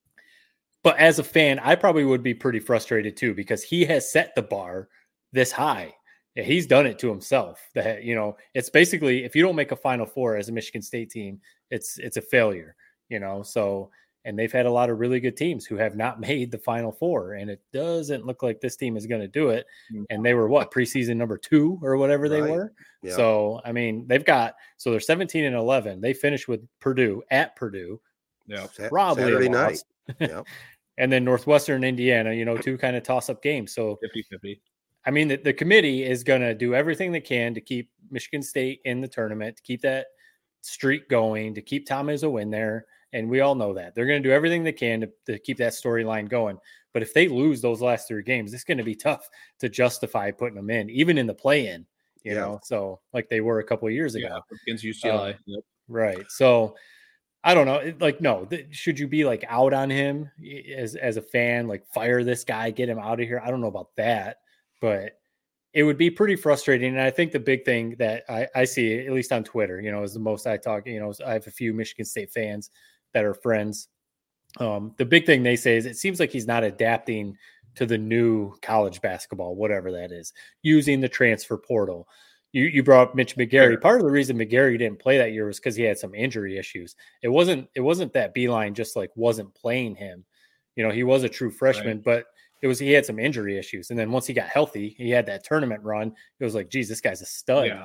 but as a fan, I probably would be pretty frustrated too, because he has set the bar this high. Yeah, he's done it to himself. That, you know, it's basically, if you don't make a Final Four as a Michigan State team, it's it's a failure. You know, so, and they've had a lot of really good teams who have not made the Final Four, and it doesn't look like this team is going to do it. And they were what, preseason number two or whatever they right. were. Yeah. So, I mean, they've got, so they're seventeen and eleven. They finished with Purdue at Purdue. Yeah. Probably Saturday night. Yeah. And then Northwestern, Indiana, you know, two kind of toss up games. So fifty-fifty. I mean, the, the committee is going to do everything they can to keep Michigan State in the tournament, to keep that streak going, to keep Tom Izzo in there. And we all know that. They're going to do everything they can to, to keep that storyline going. But if they lose those last three games, it's going to be tough to justify putting them in, even in the play-in, you yeah. know, so like they were a couple of years ago. Yeah, against U C L A. Um, yep. Right. So I don't know. It, like, no, th- should you be like out on him as, as a fan, like fire this guy, get him out of here? I don't know about that, but it would be pretty frustrating. And I think the big thing that I, I see, at least on Twitter, you know, is the most I talk, you know, I have a few Michigan State fans that are friends. Um, the big thing they say is it seems like he's not adapting to the new college basketball, whatever that is, using the transfer portal. You you brought up Mitch McGary. Part of the reason McGary didn't play that year was because he had some injury issues. It wasn't it wasn't that Beeline just like wasn't playing him. You know, he was a true freshman, right. but it was he had some injury issues. And then once he got healthy, he had that tournament run. It was like, geez, this guy's a stud. Yeah.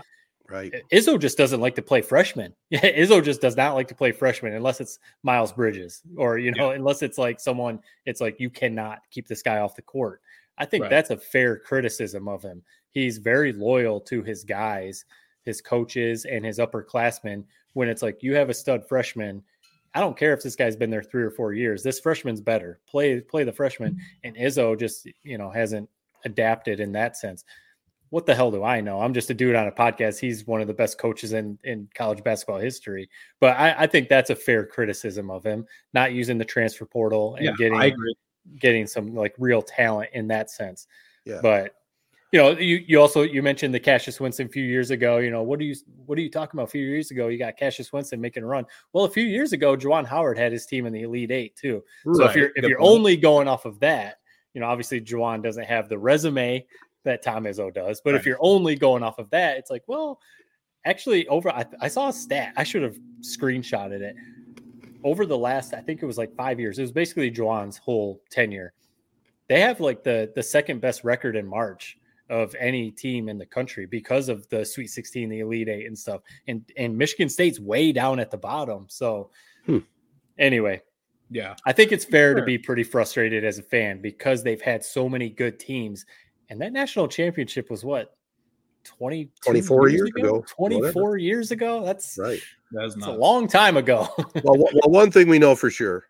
Right. Izzo just doesn't like to play freshmen. Izzo just does not like to play freshmen unless it's Miles Bridges or, you know, yeah. unless it's like someone, it's like, you cannot keep this guy off the court. I think right. that's a fair criticism of him. He's very loyal to his guys, his coaches, and his upperclassmen. When it's like, you have a stud freshman, I don't care if this guy's been there three or four years. This freshman's better. Play, play the freshman. And Izzo just, you know, hasn't adapted in that sense. What the hell do I know? I'm just a dude on a podcast. He's one of the best coaches in, in college basketball history. But I, I think that's a fair criticism of him, not using the transfer portal and yeah, getting getting some like real talent in that sense. Yeah. But you know, you you also you mentioned the Cassius Winston a few years ago. You know, what do you what are you talking about? A few years ago, you got Cassius Winston making a run. Well, a few years ago, Juwan Howard had his team in the Elite Eight too. So right. if you're if Good you're point. only going off of that, you know, obviously Juwan doesn't have the resume that Tom Izzo does. But right. if you're only going off of that, it's like, well, actually over, I, I saw a stat. I should have screenshotted it. Over the last, I think it was like five years. It was basically Juwan's whole tenure. They have like the, the second best record in March of any team in the country because of the Sweet sixteen, the Elite Eight and stuff. And, and Michigan State's way down at the bottom. So hmm. anyway, yeah, I think it's fair sure. to be pretty frustrated as a fan because they've had so many good teams. And that national championship was what, twenty, twenty-four years, years ago? ago twenty-four whatever. years ago? That's right. That's a long time ago. well, well, one thing we know for sure,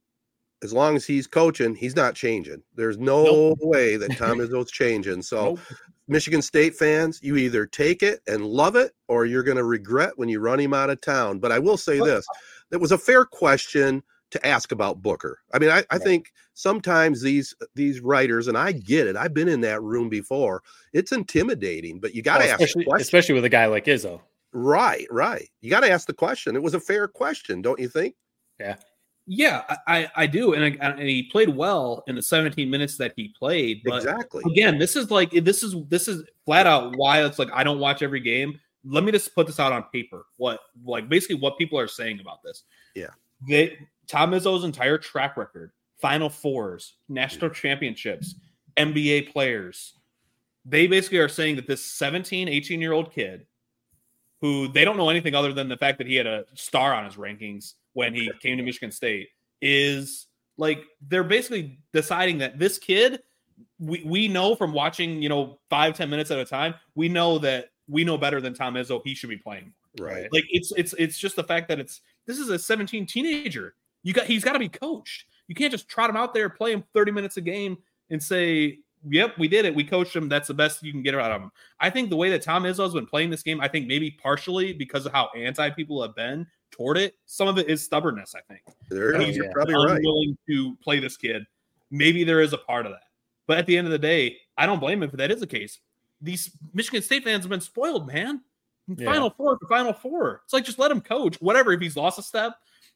as long as he's coaching, he's not changing. There's no nope. way that Tom Izzo's changing. So nope. Michigan State fans, you either take it and love it, or you're going to regret when you run him out of town. But I will say this, that was a fair question to ask about Booker. I mean, I, I think sometimes these these writers, and I get it, I've been in that room before, it's intimidating, but you got to well, ask especially, especially with a guy like Izzo. Right, right. You got to ask the question. It was a fair question, don't you think? Yeah. Yeah, I, I do. And, and he played well in the seventeen minutes that he played. But exactly. Again, this is like, this is, this is flat out why it's like, I don't watch every game. Let me just put this out on paper. What, like basically what people are saying about this. Yeah. They, Tom Izzo's entire track record, Final Fours, national championships, N B A players, they basically are saying that this seventeen, eighteen-year-old kid who they don't know anything other than the fact that he had a star on his rankings when he came to Michigan State is like, they're basically deciding that this kid, we, we know from watching, you know, five, ten minutes at a time, we know that we know better than Tom Izzo, he should be playing. Right. Like it's, it's, it's just the fact that it's, this is a seventeen teenager. You got, he's got to be coached. You can't just trot him out there, play him thirty minutes a game and say, yep, we did it. We coached him. That's the best you can get out of him. I think the way that Tom Izzo has been playing this game, I think maybe partially because of how anti people have been toward it. Some of it is stubbornness, I think. There he's you're probably unwilling right. to play this kid. Maybe there is a part of that. But at the end of the day, I don't blame him if that is the case. These Michigan State fans have been spoiled, man. Yeah. Final four for Final Four. It's like, just let him coach. Whatever. If he's lost a step,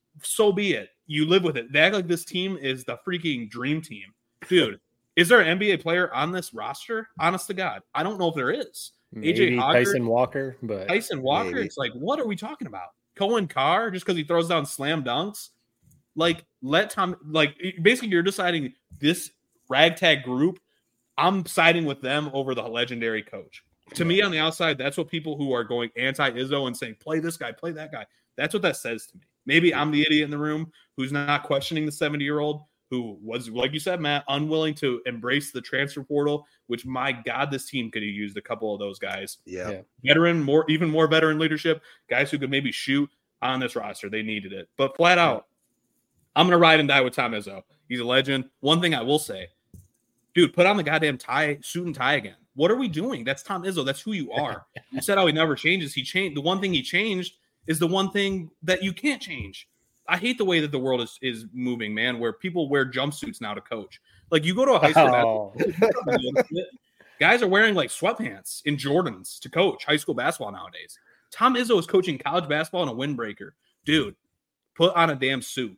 so be it. You live with it. They act like this team is the freaking dream team. Dude, is there an N B A player on this roster? Honest to God, I don't know if there is. Maybe A J Hoggard, Tyson Walker, but Tyson Walker. Maybe. It's like, what are we talking about? Cohen Carr, just because he throws down slam dunks? Like, let Tom, like, basically you're deciding this ragtag group, I'm siding with them over the legendary coach. To me, on the outside, that's what people who are going anti-Izzo and saying, play this guy, play that guy. That's what that says to me. Maybe I'm the idiot in the room who's not questioning the seventy-year-old who was, like you said, Matt, unwilling to embrace the transfer portal, which, my God, this team could have used a couple of those guys. Yeah. yeah. Veteran, more, even more veteran leadership, guys who could maybe shoot on this roster. They needed it. But flat out, I'm going to ride and die with Tom Izzo. He's a legend. One thing I will say, dude, put on the goddamn tie, suit and tie again. What are we doing? That's Tom Izzo. That's who you are. You said how he never changes. He changed. The one thing he changed is the one thing that you can't change. I hate the way that the world is, is moving, man, where people wear jumpsuits now to coach. Like, you go to a high school oh. basketball, guys are wearing like sweatpants in Jordans to coach high school basketball nowadays. Tom Izzo is coaching college basketball in a windbreaker. Dude, put on a damn suit.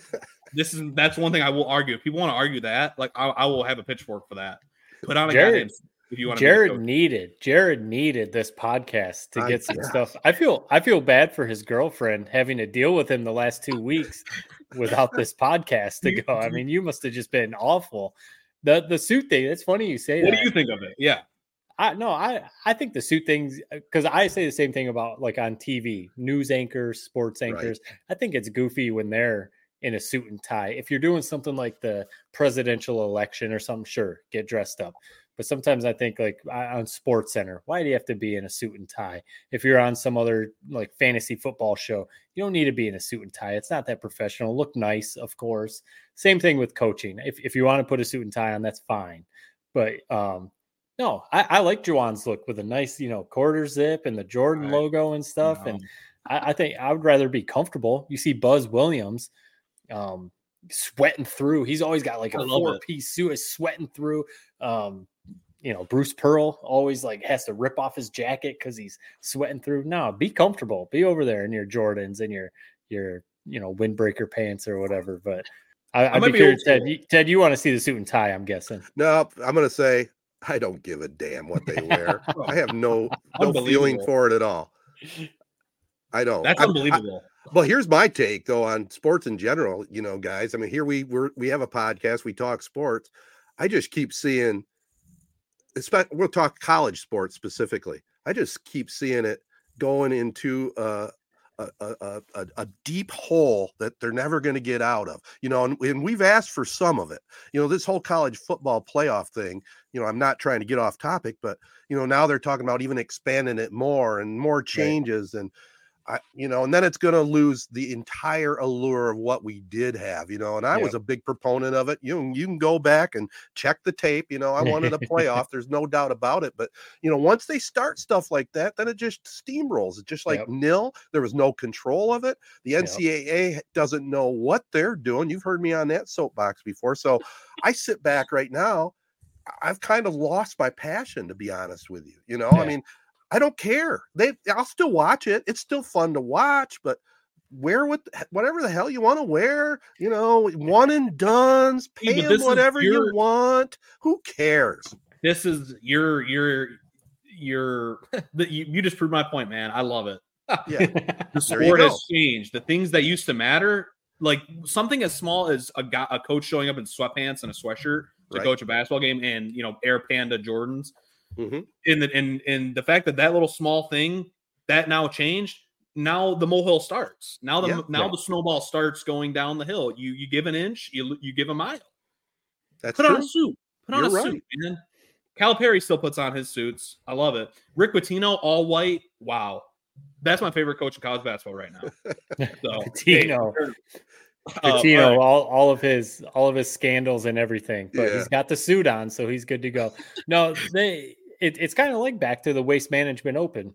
This is that's one thing I will argue. If people want to argue that, like, I, I will have a pitchfork for that. Put on a Jared, goddamn suit. If you want to Jared needed Jared needed this podcast to I, get some yeah. stuff. I feel I feel bad for his girlfriend having to deal with him the last two weeks without this podcast to go. I mean, you must have just been awful. The the suit thing, it's funny you say what that. What do you think of it? Yeah. I no, I I think the suit things, because I say the same thing about like on T V, news anchors, sports anchors. Right. I think it's goofy when they're in a suit and tie. If you're doing something like the presidential election or something, sure, get dressed up. But sometimes I think like on Sports Center, why do you have to be in a suit and tie? If you're on some other like fantasy football show, you don't need to be in a suit and tie. It's not that professional. Look nice, of course. Same thing with coaching. If if you want to put a suit and tie on, that's fine. But um, no, I, I like Juwan's look with a nice, you know, quarter zip and the Jordan right. logo and stuff. No. And I, I think I would rather be comfortable. You see Buzz Williams um, sweating through. He's always got like a four-piece suit, is sweating through. Um, you know, Bruce Pearl always like has to rip off his jacket because he's sweating through. No, be comfortable. Be over there in your Jordans and your your you know windbreaker pants or whatever. But I, I'd be curious, Ted. You, Ted, you want to see the suit and tie? I'm guessing. No, I'm going to say I don't give a damn what they wear. I have no no feeling for it at all. I don't. That's I'm, unbelievable. I, well, here's my take though on sports in general. You know, guys. I mean, here we we're, we have a podcast. We talk sports. I just keep seeing. We'll talk college sports specifically. I just keep seeing it going into uh, a, a, a, a deep hole that they're never going to get out of, you know, and, and we've asked for some of it. You know, this whole college football playoff thing, you know, I'm not trying to get off topic, but, you know, now they're talking about even expanding it more and more changes. Right. And, I, you know, and then it's going to lose the entire allure of what we did have, you know, and I yep. was a big proponent of it. You, you can go back and check the tape. You know, I wanted a playoff. There's no doubt about it. But, you know, once they start stuff like that, then it just steamrolls. It's just like yep. nil. There was no control of it. The N C double A yep. doesn't know what they're doing. You've heard me on that soapbox before. So I sit back right now. I've kind of lost my passion, to be honest with you. You know, yeah. I mean, I don't care. They, I'll still watch it. It's still fun to watch, but wear what, whatever the hell you want to wear. You know, one and dones. Pay yeah, them whatever your, you want. Who cares? This is your your your. you, you just proved my point, man. I love it. Yeah, the sport has changed. The things that used to matter, like something as small as a guy, a coach showing up in sweatpants and a sweatshirt to right. coach a basketball game, and you know, Air Panda Jordans. Mm-hmm. In the in in the fact that that little small thing that now changed, now the molehill starts. Now the yeah, now yeah. the snowball starts going down the hill. You you give an inch, you you give a mile. That's put true. on a suit. Put You're on a right. suit, man. Calipari still puts on his suits. I love it. Rick Pitino, all white. Wow, that's my favorite coach in college basketball right now. So, Pitino. Hey, Pitino, uh, all, right. all all of his all of his scandals and everything, but yeah. he's got the suit on, so he's good to go. No, they it, it's kind of like back to the Waste Management Open.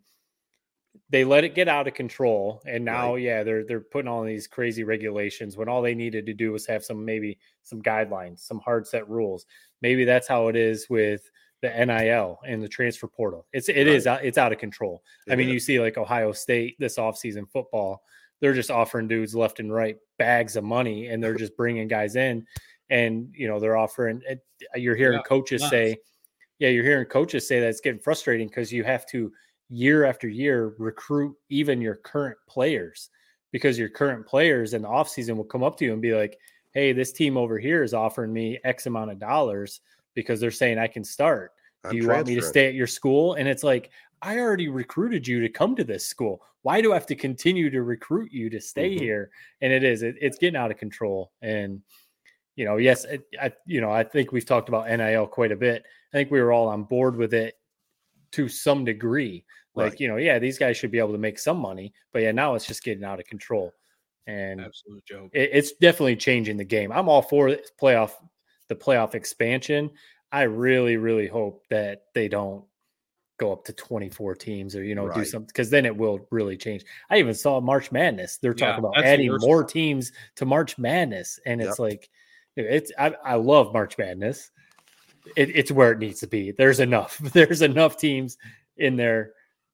They let it get out of control, and now, right. yeah, they're they're putting all these crazy regulations when all they needed to do was have some maybe some guidelines, some hard set rules. Maybe that's how it is with the N I L and the transfer portal. It's it right. is it's out of control. It I mean, is. You see like Ohio State this offseason football. They're just offering dudes left and right bags of money, and they're just bringing guys in, and you know they're offering. You're hearing yeah, coaches nice. say, "Yeah, you're hearing coaches say that it's getting frustrating because you have to year after year recruit even your current players because your current players in the offseason will come up to you and be like, hey, this team over here is offering me X amount of dollars because they're saying I can start. Do I'm you want me to stay at your school?" And it's like, I already recruited you to come to this school. Why do I have to continue to recruit you to stay mm-hmm. here? And it is, it, it's getting out of control. And, you know, yes, it, I, you know, I think we've talked about N I L quite a bit. I think we were all on board with it to some degree. Like, right. you know, yeah, these guys should be able to make some money, but yeah, now it's just getting out of control. And absolute joke. It, it's definitely changing the game. I'm all for this playoff, the playoff expansion. I really, really hope that they don't go up to twenty-four teams or, you know, right. do something, because then it will really change. I even saw March Madness. They're yeah, talking about adding more part. teams to March Madness. And it's yep. like, it's, I, I love March Madness. It, it's where it needs to be. There's enough, there's enough teams in there.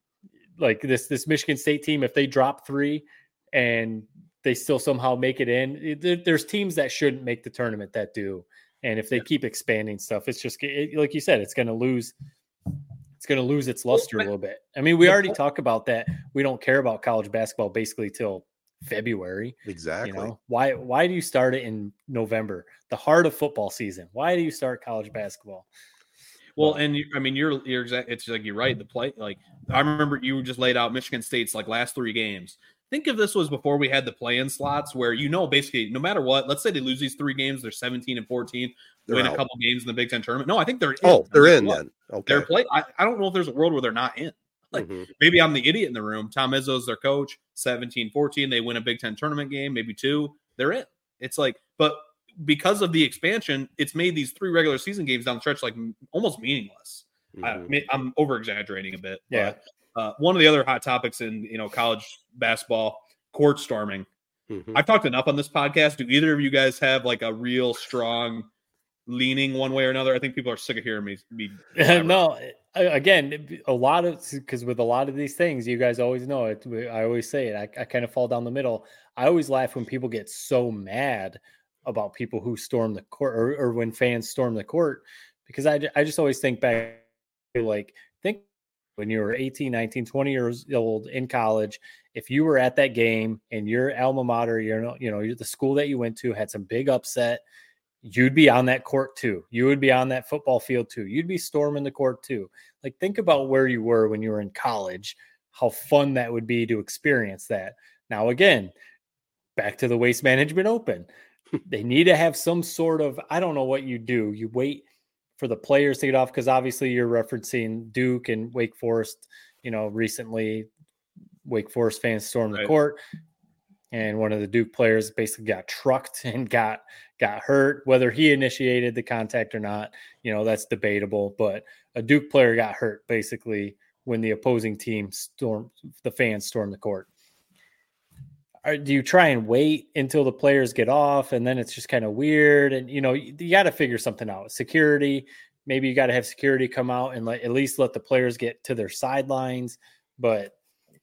Like this, this Michigan State team, if they drop three and they still somehow make it in, it, there's teams that shouldn't make the tournament that do. And if they yeah. keep expanding stuff, it's just it, like you said, it's going to lose. It's going to lose its luster a little bit. I mean, we already talked about that. We don't care about college basketball basically till February. Exactly. You know, why, why do you start it in November, the heart of football season? Why do you start college basketball? Well, and you, I mean, you're you're exact. It's like you're right. The play, like I remember, you just laid out Michigan State's like last three games. Think if this was before we had the play-in slots, where you know basically no matter what, let's say they lose these three games, they're seventeen and fourteen, they're win out. a couple games in the Big Ten tournament. No, I think they're in. oh they're in what? then. Okay, they're play. I, I don't know if there's a world where they're not in. Like mm-hmm. maybe I'm the idiot in the room. Tom Izzo's their coach. seventeen fourteen, they win a Big Ten tournament game, maybe two. They're in. It's like, but because of the expansion, it's made these three regular season games down the stretch like almost meaningless. Mm-hmm. I, I'm over exaggerating a bit. Yeah. But, uh, one of the other hot topics in you know college basketball, court storming. Mm-hmm. I've talked enough on this podcast. Do either of you guys have like a real strong leaning one way or another? I think people are sick of hearing me. me no, again, a lot of because with a lot of these things, you guys always know it. I always say it. I, I kind of fall down the middle. I always laugh when people get so mad about people who storm the court or, or when fans storm the court, because I, I just always think back to like, think when you were eighteen, nineteen, twenty years old in college, if you were at that game and your alma mater, you're, you know, the school that you went to had some big upset, you'd be on that court too. You would be on that football field too. You'd be storming the court too. Like, think about where you were when you were in college, how fun that would be to experience that. Now, again, back to the Waste Management Open. They need to have some sort of, I don't know what you do. You wait for the players to get off, because obviously you're referencing Duke and Wake Forest, you know, recently Wake Forest fans stormed the right. court, and one of the Duke players basically got trucked and got got hurt. Whether he initiated the contact or not, you know, that's debatable, but a Duke player got hurt basically when the opposing team stormed, the fans stormed the court. Or do you try and wait until the players get off, and then it's just kind of weird? And, you know, you, you got to figure something out. Security, maybe you got to have security come out and like at least let the players get to their sidelines. But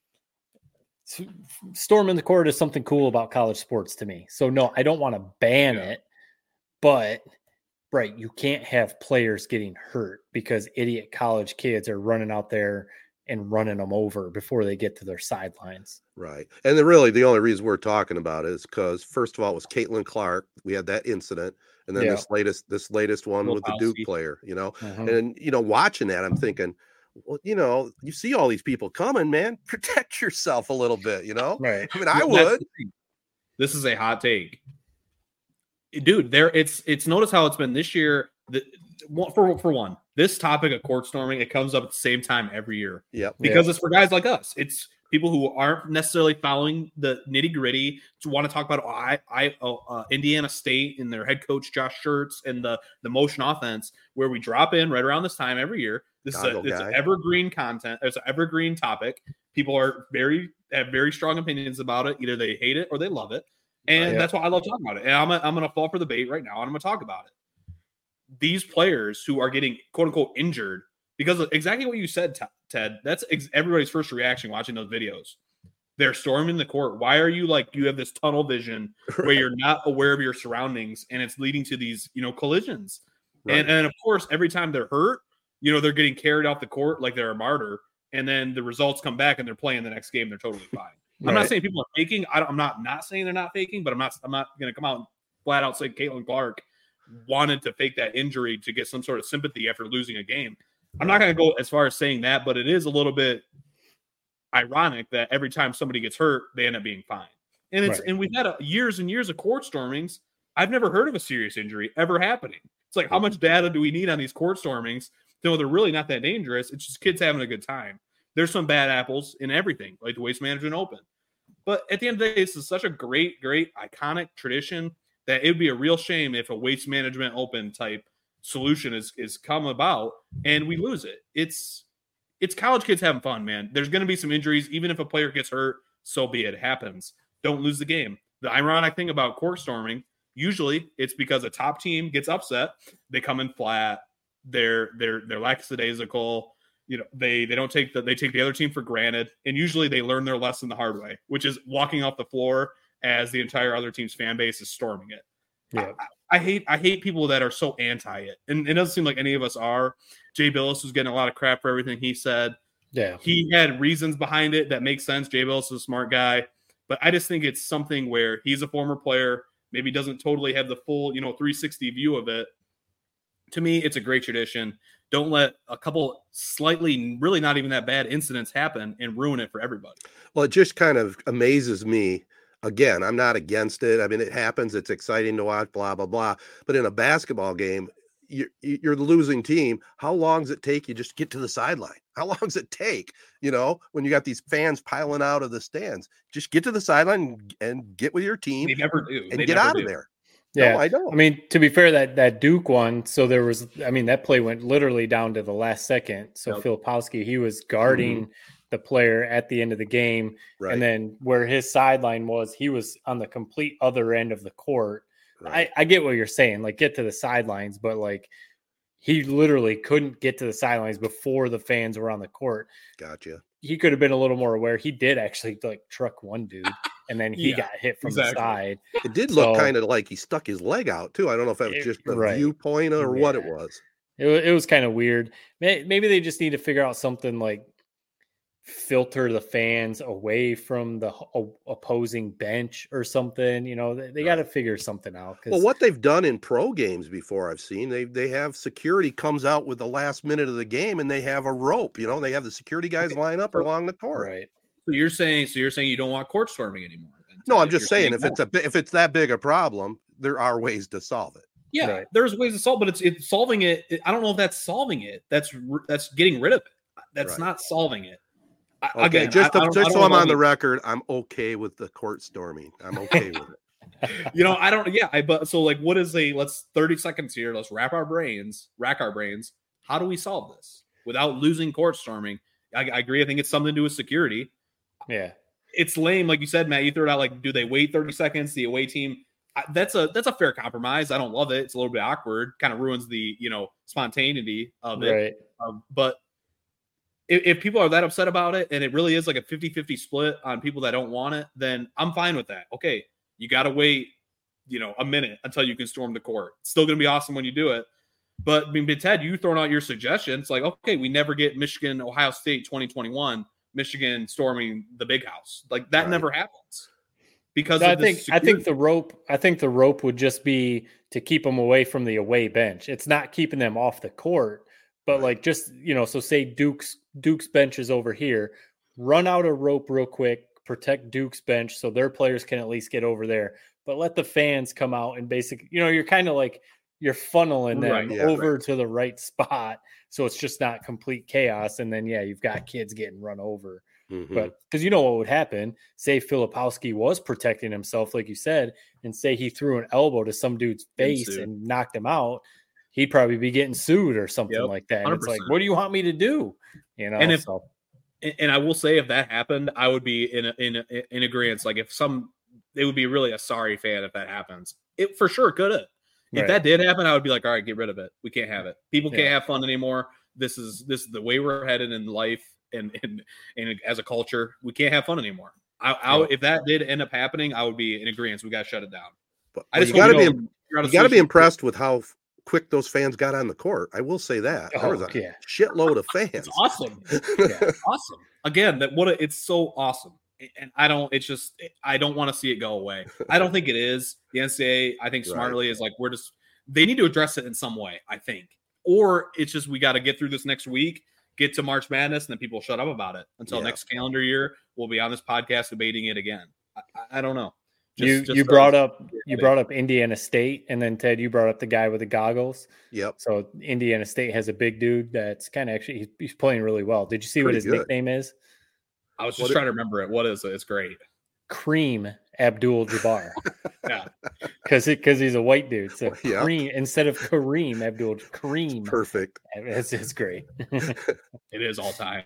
storming the court is something cool about college sports to me. So no, I don't want to ban yeah. it, but right, you can't have players getting hurt because idiot college kids are running out there and running them over before they get to their sidelines. Right. And then really the only reason we're talking about it is because first of all, it was Caitlin Clark. We had that incident. And then yeah. this latest, this latest one with the Duke player, you know, uh-huh. and, you know, watching that, I'm thinking, well, you know, you see all these people coming, man, protect yourself a little bit, you know? Right. I mean, I would. This is a hot take. Dude, there it's, it's notice how it's been this year. The, for, for one, this topic of court storming, it comes up at the same time every year. Yep. Because yep. it's for guys like us. It's people who aren't necessarily following the nitty gritty to want to talk about I, I, uh, Indiana State and their head coach Josh Schertz and the the motion offense, where we drop in right around this time every year. This Goggle is a, it's an evergreen content. It's an evergreen topic. People are very have very strong opinions about it. Either they hate it or they love it, and yeah. that's why I love talking about it. And I'm a, I'm going to fall for the bait right now, and I'm going to talk about it. These players who are getting quote unquote injured because of exactly what you said, Ted. That's ex- everybody's first reaction watching those videos. They're storming the court. Why are you like, you have this tunnel vision right. where you're not aware of your surroundings, and it's leading to these, you know, collisions. Right. And, and of course, every time they're hurt, you know, they're getting carried off the court like they're a martyr. And then the results come back and they're playing the next game. They're totally fine. Right. I'm not saying people are faking. I don't, I'm not, not saying they're not faking, but I'm not, I'm not going to come out and flat out say Caitlin Clark wanted to fake that injury to get some sort of sympathy after losing a game. I'm not going to go as far as saying that, but it is a little bit ironic that every time somebody gets hurt, they end up being fine. And it's right. and we've had a, years and years of court stormings. I've never heard of a serious injury ever happening. It's like, how much data do we need on these court stormings to know they're really not that dangerous? It's just kids having a good time. There's some bad apples in everything, like the Waste Management Open. But at the end of the day, this is such a great, great, iconic tradition that it would be a real shame if a Waste Management Open type solution is is come about and we lose it. It's it's college kids having fun, man. There's going to be some injuries. Even if a player gets hurt, so be it. It happens. Don't lose the game. The ironic thing about court storming, usually it's because a top team gets upset. They come in flat. They're they're they're lackadaisical. You know, they they don't take the they take the other team for granted, and usually they learn their lesson the hard way, which is walking off the floor as the entire other team's fan base is storming it. Yeah. I, I hate I hate people that are so anti it. And it doesn't seem like any of us are. Jay Billis was getting a lot of crap for everything he said. Yeah. He had reasons behind it that make sense. Jay Billis is a smart guy. But I just think it's something where he's a former player, maybe doesn't totally have the full, you know, three sixty view of it. To me, it's a great tradition. don't let a couple slightly, really not even that bad incidents happen and ruin it for everybody. Well, it just kind of amazes me. Again, I'm not against it. I mean, it happens. It's exciting to watch, blah, blah, blah. But in a basketball game, you're, you're the losing team. How long does it take you just to get to the sideline? How long does it take, you know, when you got these fans piling out of the stands? Just get to the sideline and get with your team. They never do. And they get never out do. of there. Yeah, no, I don't. I mean, to be fair, that that Duke one, so there was, I mean, that play went literally down to the last second. So Yep. Filipowski, he was guarding mm-hmm. the player at the end of the game. Right. And then where his sideline was, he was on the complete other end of the court. Right. I, I get what you're saying, like get to the sidelines, but like he literally couldn't get to the sidelines before the fans were on the court. Gotcha. He could have been a little more aware. He did actually like truck one dude, and then he Yeah, got hit from exactly. the side. It did look So- kind of like he stuck his leg out too. I don't know if that was It- just a right. viewpoint or what it Yeah. was. It, wa- it was kind of weird. May- Maybe they just need to figure out something like filter the fans away from the ho- opposing bench or something. You know, they, they got to figure something out. 'cause- Well, what they've done in pro games before, I've seen they they have security comes out with the last minute of the game, and they have a rope. You know, they have the security guys line up along the court. right. So you're saying, so you're saying you don't want court storming anymore? then, No, I'm Ted. just You're saying if no. it's a bi- if it's that big a problem, there are ways to solve it. Yeah, Right. there's ways to solve, but it's it's solving it. I don't know if that's solving it. That's r- that's getting rid of it. That's Right. not solving it. I, Okay, again, just, I, to- I don't- just I so don't I'm know on the if- record, I'm okay with the court storming. I'm okay with it. You know, I don't. Yeah, I but so like, what is a? Let's thirty seconds here. Let's wrap our brains, rack our brains. How do we solve this without losing court storming? I, I agree. I think it's something to do with security. Yeah. It's lame, like you said, Matt. You threw it out like, do they wait thirty seconds? The away team. I, that's a that's a fair compromise. I don't love it. It's a little bit awkward. Kind of ruins the you know spontaneity of it. Right. Um, but if, if people are that upset about it, and it really is like a fifty-fifty split on people that don't want it, then I'm fine with that. Okay, you got to wait, you know, a minute until you can storm the court. It's still going to be awesome when you do it. But I mean, but Ted, you throwing out your suggestions like, okay, we never get Michigan, Ohio State twenty twenty-one, Michigan storming the big house. Like that Right. never happens because So I of this think I think security. the rope I think the rope would just be to keep them away from the away bench. It's not keeping them off the court, but Right. like just, you know, so say Duke's Duke's bench is over here, run out a rope real quick, protect Duke's bench so their players can at least get over there. But let the fans come out and basically, you know, you're kind of like you're funneling them Right, yeah, over to the right spot so it's just not complete chaos, and then yeah, you've got kids getting run over. Mhm. But because you know what would happen, say Filipowski was protecting himself, like you said, and say he threw an elbow to some dude's Getting face sued. and knocked him out, he'd probably be getting sued or something Yep, like that. And it's like, one hundred percent. what do you want me to do? You know, And if- so, And, and I will say, if that happened, I would be in a, in a, in agreement. Like if some, it would be really a sorry fan if that happens. It for sure could have. If Right. that did happen, I would be like, all right, get rid of it. We can't have it. People can't Yeah. have fun anymore. This is this is the way we're headed in life and and, and as a culture. We can't have fun anymore. I, I would- if that did end up happening, I would be in agreement. We got to shut it down. But I well, just you got to hope be we don't figure out a you got to be solution. impressed with how f- quick those fans got on the court. I will say that there Oh, was a yeah. shitload of fans. It's awesome. Yeah. Awesome. Again, that what a, it's so awesome. And I don't, it's just, I don't want to see it go away. I don't think it is. The N C double A, I think Right. smartly is like, we're just, they need to address it in some way, I think. Or it's just, we got to get through this next week, get to March Madness, and then people shut up about it until Yeah. next calendar year. We'll be on this podcast debating it again. I, I- I don't know. you Just- you just brought those- up you brought up Indiana State, and then Ted, you brought up the guy with the goggles. Yep. So Indiana State has a big dude that's kind of actually he's, he's playing really well. Did you see what Pretty his good. nickname is? I was What just it- trying to remember it. What is it? It's great. Cream Abdul-Jabbar. Yeah. Because because he's a white dude. So Yeah. Kareem instead of Kareem Abdul Kareem. Perfect. It's, it's great. It is all time.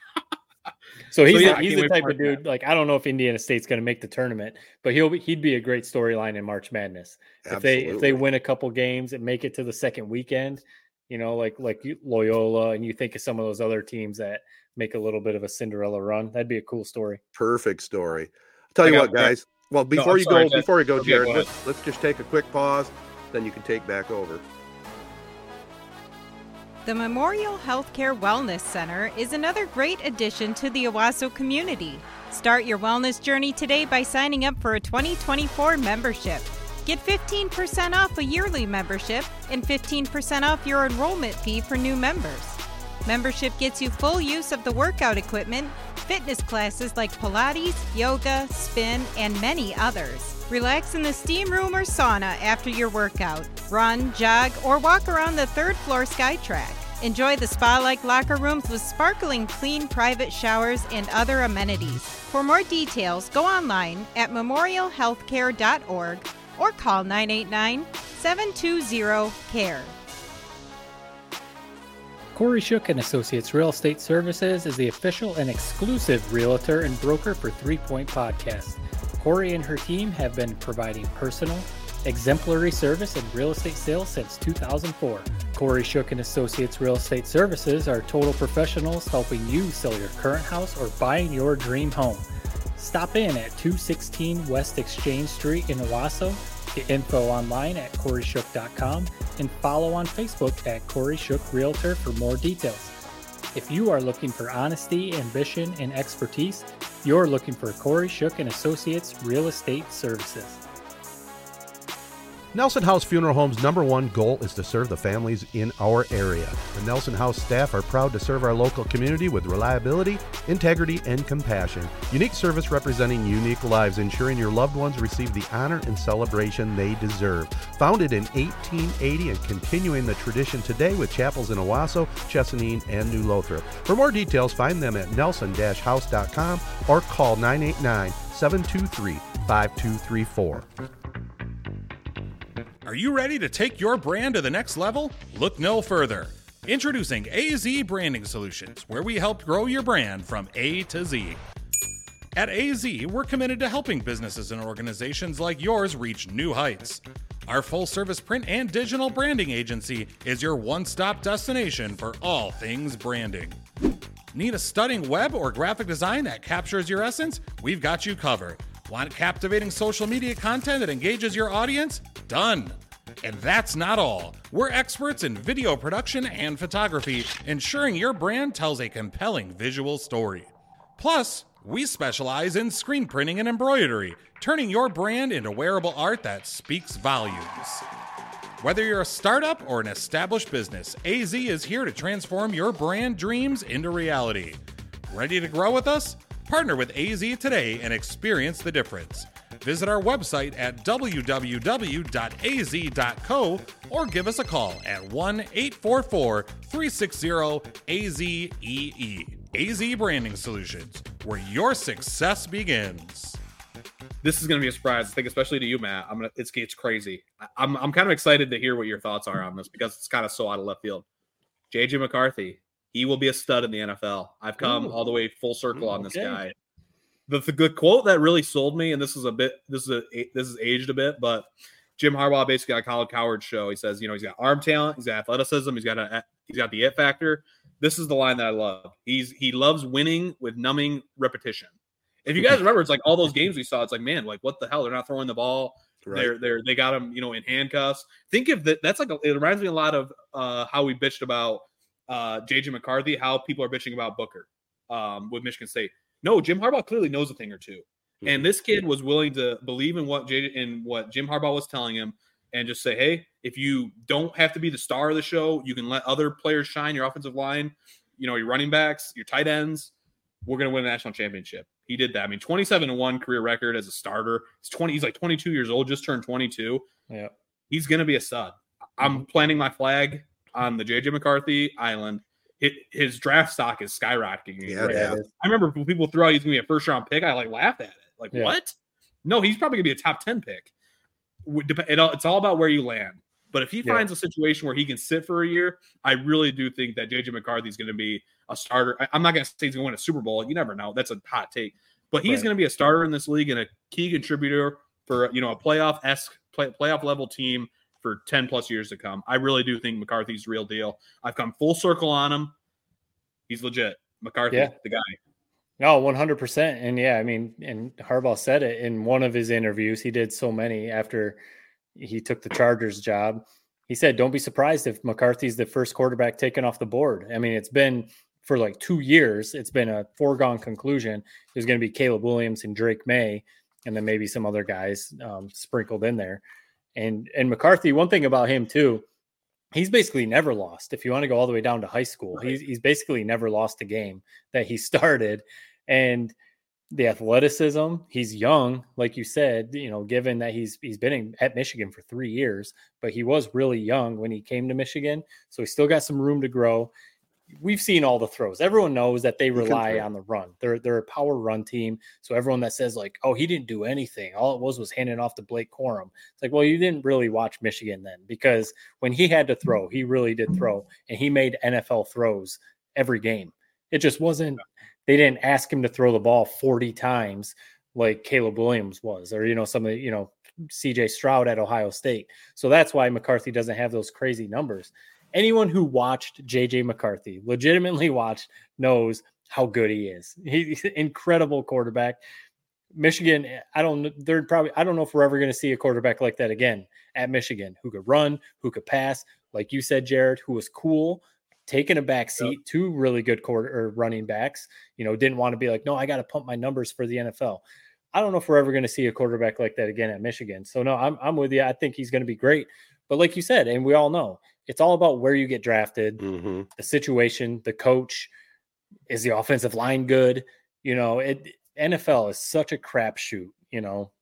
So he's yeah, the, I he's can't the wait type for of March dude. Like I don't know if Indiana State's going to make the tournament, but he'll be, he'd be a great storyline in March Madness if they if they Absolutely. win a couple games and make it to the second weekend. You know, like like you- Loyola, and you think of some of those other teams that make a little bit of a Cinderella run. That'd be a cool story. Perfect story. I'll tell I you got- what, guys. Well, before I'm you sorry, go, Ted. before you go, Okay, Jared, go ahead. let's, let's just take a quick pause. Then you can take back over. The Memorial Healthcare Wellness Center is another great addition to the Owasso community. Start your wellness journey today by signing up for a twenty twenty-four membership. Get fifteen percent off a yearly membership and fifteen percent off your enrollment fee for new members. Membership gets you full use of the workout equipment, fitness classes like Pilates, yoga, spin, and many others. Relax in the steam room or sauna after your workout. Run, jog, or walk around the third floor SkyTrack. Enjoy the spa-like locker rooms with sparkling clean private showers and other amenities. For more details, go online at memorial healthcare dot org or call nine eight nine, seven two zero, C A R E. Corey Shook and Associates Real Estate Services is the official and exclusive realtor and broker for Three Point Podcast. Corey and her team have been providing personal, exemplary service in real estate sales since two thousand four. Corey Shook and Associates Real Estate Services are total professionals helping you sell your current house or buying your dream home. Stop in at two sixteen West Exchange Street in Owasso. Get info online at corey shook dot com and follow on Facebook at Corey Shook Realtor for more details. If you are looking for honesty, ambition, and expertise, you're looking for Corey Shook and Associates Real Estate Services. Nelson House Funeral Home's number one goal is to serve the families in our area. The Nelson House staff are proud to serve our local community with reliability, integrity, and compassion. Unique service representing unique lives, ensuring your loved ones receive the honor and celebration they deserve. Founded in eighteen eighty and continuing the tradition today with chapels in Owasso, Chesaning, and New Lothrop. For more details, find them at nelson dash house dot com or call nine eight nine, seven two three, five two three four. Are you ready to take your brand to the next level? Look no further. Introducing A Z Branding Solutions, where we help grow your brand from A to Z. At A Z, we're committed to helping businesses and organizations like yours reach new heights. Our full-service print and digital branding agency is your one-stop destination for all things branding. Need a stunning web or graphic design that captures your essence? We've got you covered. Want captivating social media content that engages your audience? Done. And that's not all. We're experts in video production and photography, ensuring your brand tells a compelling visual story. Plus, we specialize in screen printing and embroidery, turning your brand into wearable art that speaks volumes. Whether you're a startup or an established business, A Z is here to transform your brand dreams into reality. Ready to grow with us? Partner with A Z today and experience the difference. Visit our website at w w w dot a z dot co or give us a call at one eight four four, three six zero, A Z E E. A Z Branding Solutions, where your success begins. This is going to be a surprise, I think, especially to you, Matt. I'm gonna, it's, it's crazy. I'm, I'm kind of excited to hear what your thoughts are on this because it's kind of so out of left field. J J McCarthy, he will be a stud in the N F L. I've come Ooh. all the way full circle on this okay. guy. The, the the quote that really sold me, and this is a bit, this is a this is aged a bit, but Jim Harbaugh basically on Colin Cowherd's show. He says, you know, he's got arm talent, he's got athleticism, he's got a he's got the it factor. This is the line that I love. He's he loves winning with numbing repetition. If you guys remember, it's like all those games we saw. It's like, man, like what the hell? They're not throwing the ball. Right. They're they're they got him, you know, in handcuffs. Think of that. That's like a, it reminds me a lot of uh, how we bitched about uh, J J McCarthy. How people are bitching about Booker um, with Michigan State. No, Jim Harbaugh clearly knows a thing or two, mm-hmm. and this kid was willing to believe in what J J in what Jim Harbaugh was telling him, and just say, hey, if you don't have to be the star of the show, you can let other players shine. Your offensive line, you know, your running backs, your tight ends. We're going to win a national championship. He did that. I mean, twenty-seven to one career record as a starter. He's twenty. He's like twenty-two years old, just turned twenty-two. Yeah, he's going to be a stud. I'm planting my flag on the J J McCarthy Island. It, his draft stock is skyrocketing. Yeah, right? yeah. I remember when people threw out he's going to be a first round pick. I like laughed at it. Like, yeah. what? No, he's probably going to be a top ten pick. It's all about where you land. But if he yeah. finds a situation where he can sit for a year, I really do think that J J McCarthy is going to be a starter. I'm not going to say he's going to win a Super Bowl. You never know. That's a hot take. But he's right. going to be a starter in this league and a key contributor for, you know, a playoff-esque, play, playoff level team for ten plus years to come. I really do think McCarthy's the real deal. I've come full circle on him. He's legit. McCarthy, yeah. the guy. No, one hundred percent. And yeah, I mean, and Harbaugh said it in one of his interviews. He did so many after he took the Chargers job. He said, don't be surprised if McCarthy's the first quarterback taken off the board. I mean, it's been for like two years. It's been a foregone conclusion. There's going to be Caleb Williams and Drake May, and then maybe some other guys um, sprinkled in there. And and McCarthy, one thing about him too, he's basically never lost. If you want to go all the way down to high school, right. he's he's basically never lost a game that he started. And the athleticism, he's young, like you said, you know, given that he's he's been in, at Michigan for three years, but he was really young when he came to Michigan. So he's still got some room to grow. We've seen all the throws. Everyone knows that they rely on the run. They're they're a power run team. So everyone that says like, oh, he didn't do anything, all it was was handing off to Blake Corum. It's like, well, you didn't really watch Michigan then, because when he had to throw, he really did throw, and he made N F L throws every game. It just wasn't. They didn't ask him to throw the ball forty times like Caleb Williams was, or you know, some of the, you know, C J Stroud at Ohio State. So that's why McCarthy doesn't have those crazy numbers. Anyone who watched J J McCarthy, legitimately watched, knows how good he is. He's an incredible quarterback. Michigan, I don't, they're probably, I don't know if we're ever going to see a quarterback like that again at Michigan, who could run, who could pass, like you said, Jared, who was cool, taking a back seat, yep. two really good quarter or running backs, you know, didn't want to be like, no, I got to pump my numbers for the N F L. I don't know if we're ever going to see a quarterback like that again at Michigan. So no, I'm, I'm with you. I think he's going to be great. But like you said, and we all know, it's all about where you get drafted, mm-hmm. the situation, the coach, is the offensive line good? You know, it N F L is such a crapshoot, you know.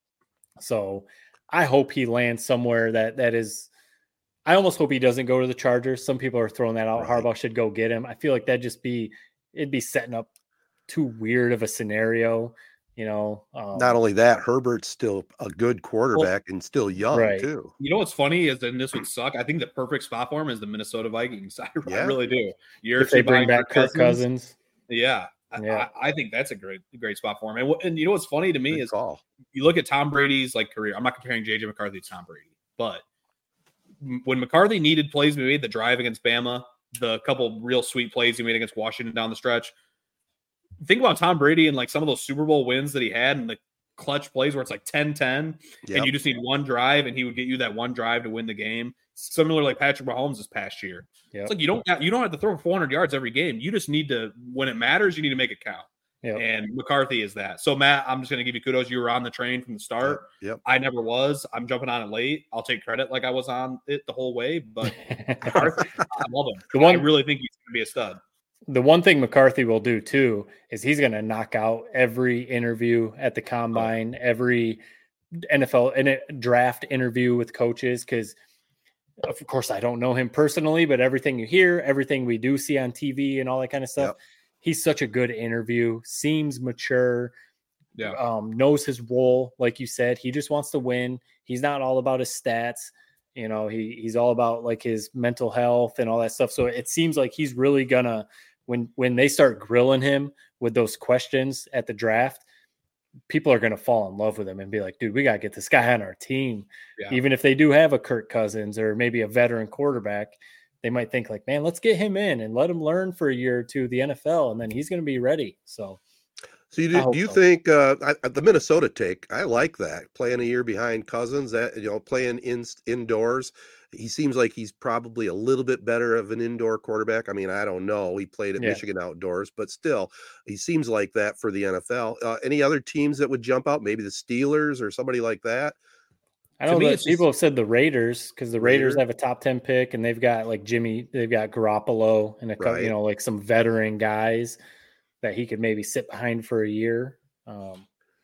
So I hope he lands somewhere that that is. I almost hope he doesn't go to the Chargers. Some people are throwing that out. Right. Harbaugh should go get him. I feel like that'd just be it'd be setting up too weird of a scenario. You know, um, not only that, Herbert's still a good quarterback well, and still young right. too. You know what's funny is, and this would suck. I think the perfect spot for him is the Minnesota Vikings. I, yeah. I really do. You're if they bring back Kirk Cousins. Cousins. Yeah, yeah. I, I think that's a great, great spot for him. And, and you know what's funny to me good is call. You look at Tom Brady's like career. I'm not comparing J J McCarthy to Tom Brady, but when McCarthy needed plays, we made the drive against Bama, the couple real sweet plays he made against Washington down the stretch. Think about Tom Brady and like some of those Super Bowl wins that he had and the clutch plays where it's like ten ten yep. and you just need one drive and he would get you that one drive to win the game. Similar like Patrick Mahomes this past year. Yep. It's like you don't you don't have to throw four hundred yards every game. You just need to, when it matters, you need to make it count. Yep. And McCarthy is that. So Matt, I'm just going to give you kudos. You were on the train from the start. Yep. Yep. I never was. I'm jumping on it late. I'll take credit like I was on it the whole way. But McCarthy, I love him. The one, I really think he's going to be a stud. The one thing McCarthy will do too is he's going to knock out every interview at the combine, oh. every N F L and draft interview with coaches. Because of course I don't know him personally, but everything you hear, everything we do see on T V and all that kind of stuff. Yep. He's such a good interview, seems mature, yeah. um, knows his role. Like you said, he just wants to win. He's not all about his stats. You know, he he's all about like his mental health and all that stuff. So it seems like he's really gonna, when, when they start grilling him with those questions at the draft, people are going to fall in love with him and be like, dude, we got to get this guy on our team. Yeah. Even if they do have a Kirk Cousins or maybe a veteran quarterback, they might think like, man, let's get him in and let him learn for a year or two the N F L, and then he's going to be ready. So, so you do, do you so. think uh, I, the Minnesota take? I like that, playing a year behind Cousins. That you know, playing in indoors. He seems like he's probably a little bit better of an indoor quarterback. I mean, I don't know. He played at yeah. Michigan outdoors, but still, he seems like that for the N F L. Uh, any other teams that would jump out? Maybe the Steelers or somebody like that. I know that people have said the Raiders because the Raiders Raiders have a top ten pick and they've got like Jimmy, they've got Garoppolo and a couple, right. you know, like some veteran guys that he could maybe sit behind for a year. Um,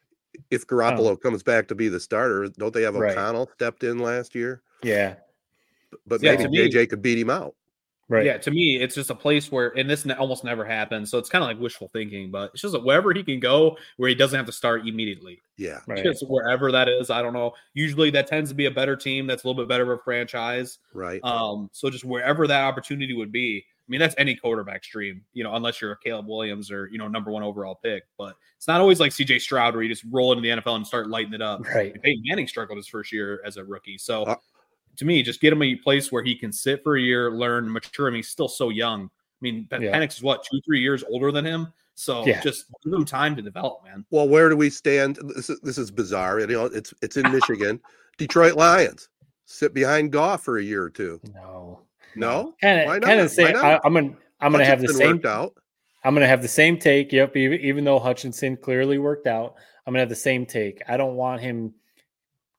if Garoppolo comes back to be the starter, don't they have O'Connell right. stepped in last year? Yeah. But yeah, maybe J J me, could beat him out. Right. Yeah, to me, it's just a place where, and this almost never happens, so it's kind of like wishful thinking, but it's just wherever he can go where he doesn't have to start immediately. Yeah. Right. Just wherever that is, I don't know. Usually that tends to be a better team that's a little bit better of a franchise. Right. Um. So just wherever that opportunity would be, I mean, that's any quarterback's dream, you know, unless you're a Caleb Williams or, you know, number one overall pick. But it's not always like C J Stroud where you just roll into the N F L and start lighting it up. Right. Peyton Manning struggled his first year as a rookie. So uh, to me, just get him a place where he can sit for a year, learn, mature. I mean, he's still so young. I mean, yeah. Penix is what, two, three years older than him? So yeah. just give him time to develop, man. Well, where do we stand? This is, this is bizarre. You know, it's it's in Michigan. Detroit Lions sit behind Goff for a year or two. No, no, kind of, kind of say I, I'm gonna I'm gonna have the same. Out. I'm gonna have the same take. Yep. Even, even though Hutchinson clearly worked out, I'm gonna have the same take. I don't want him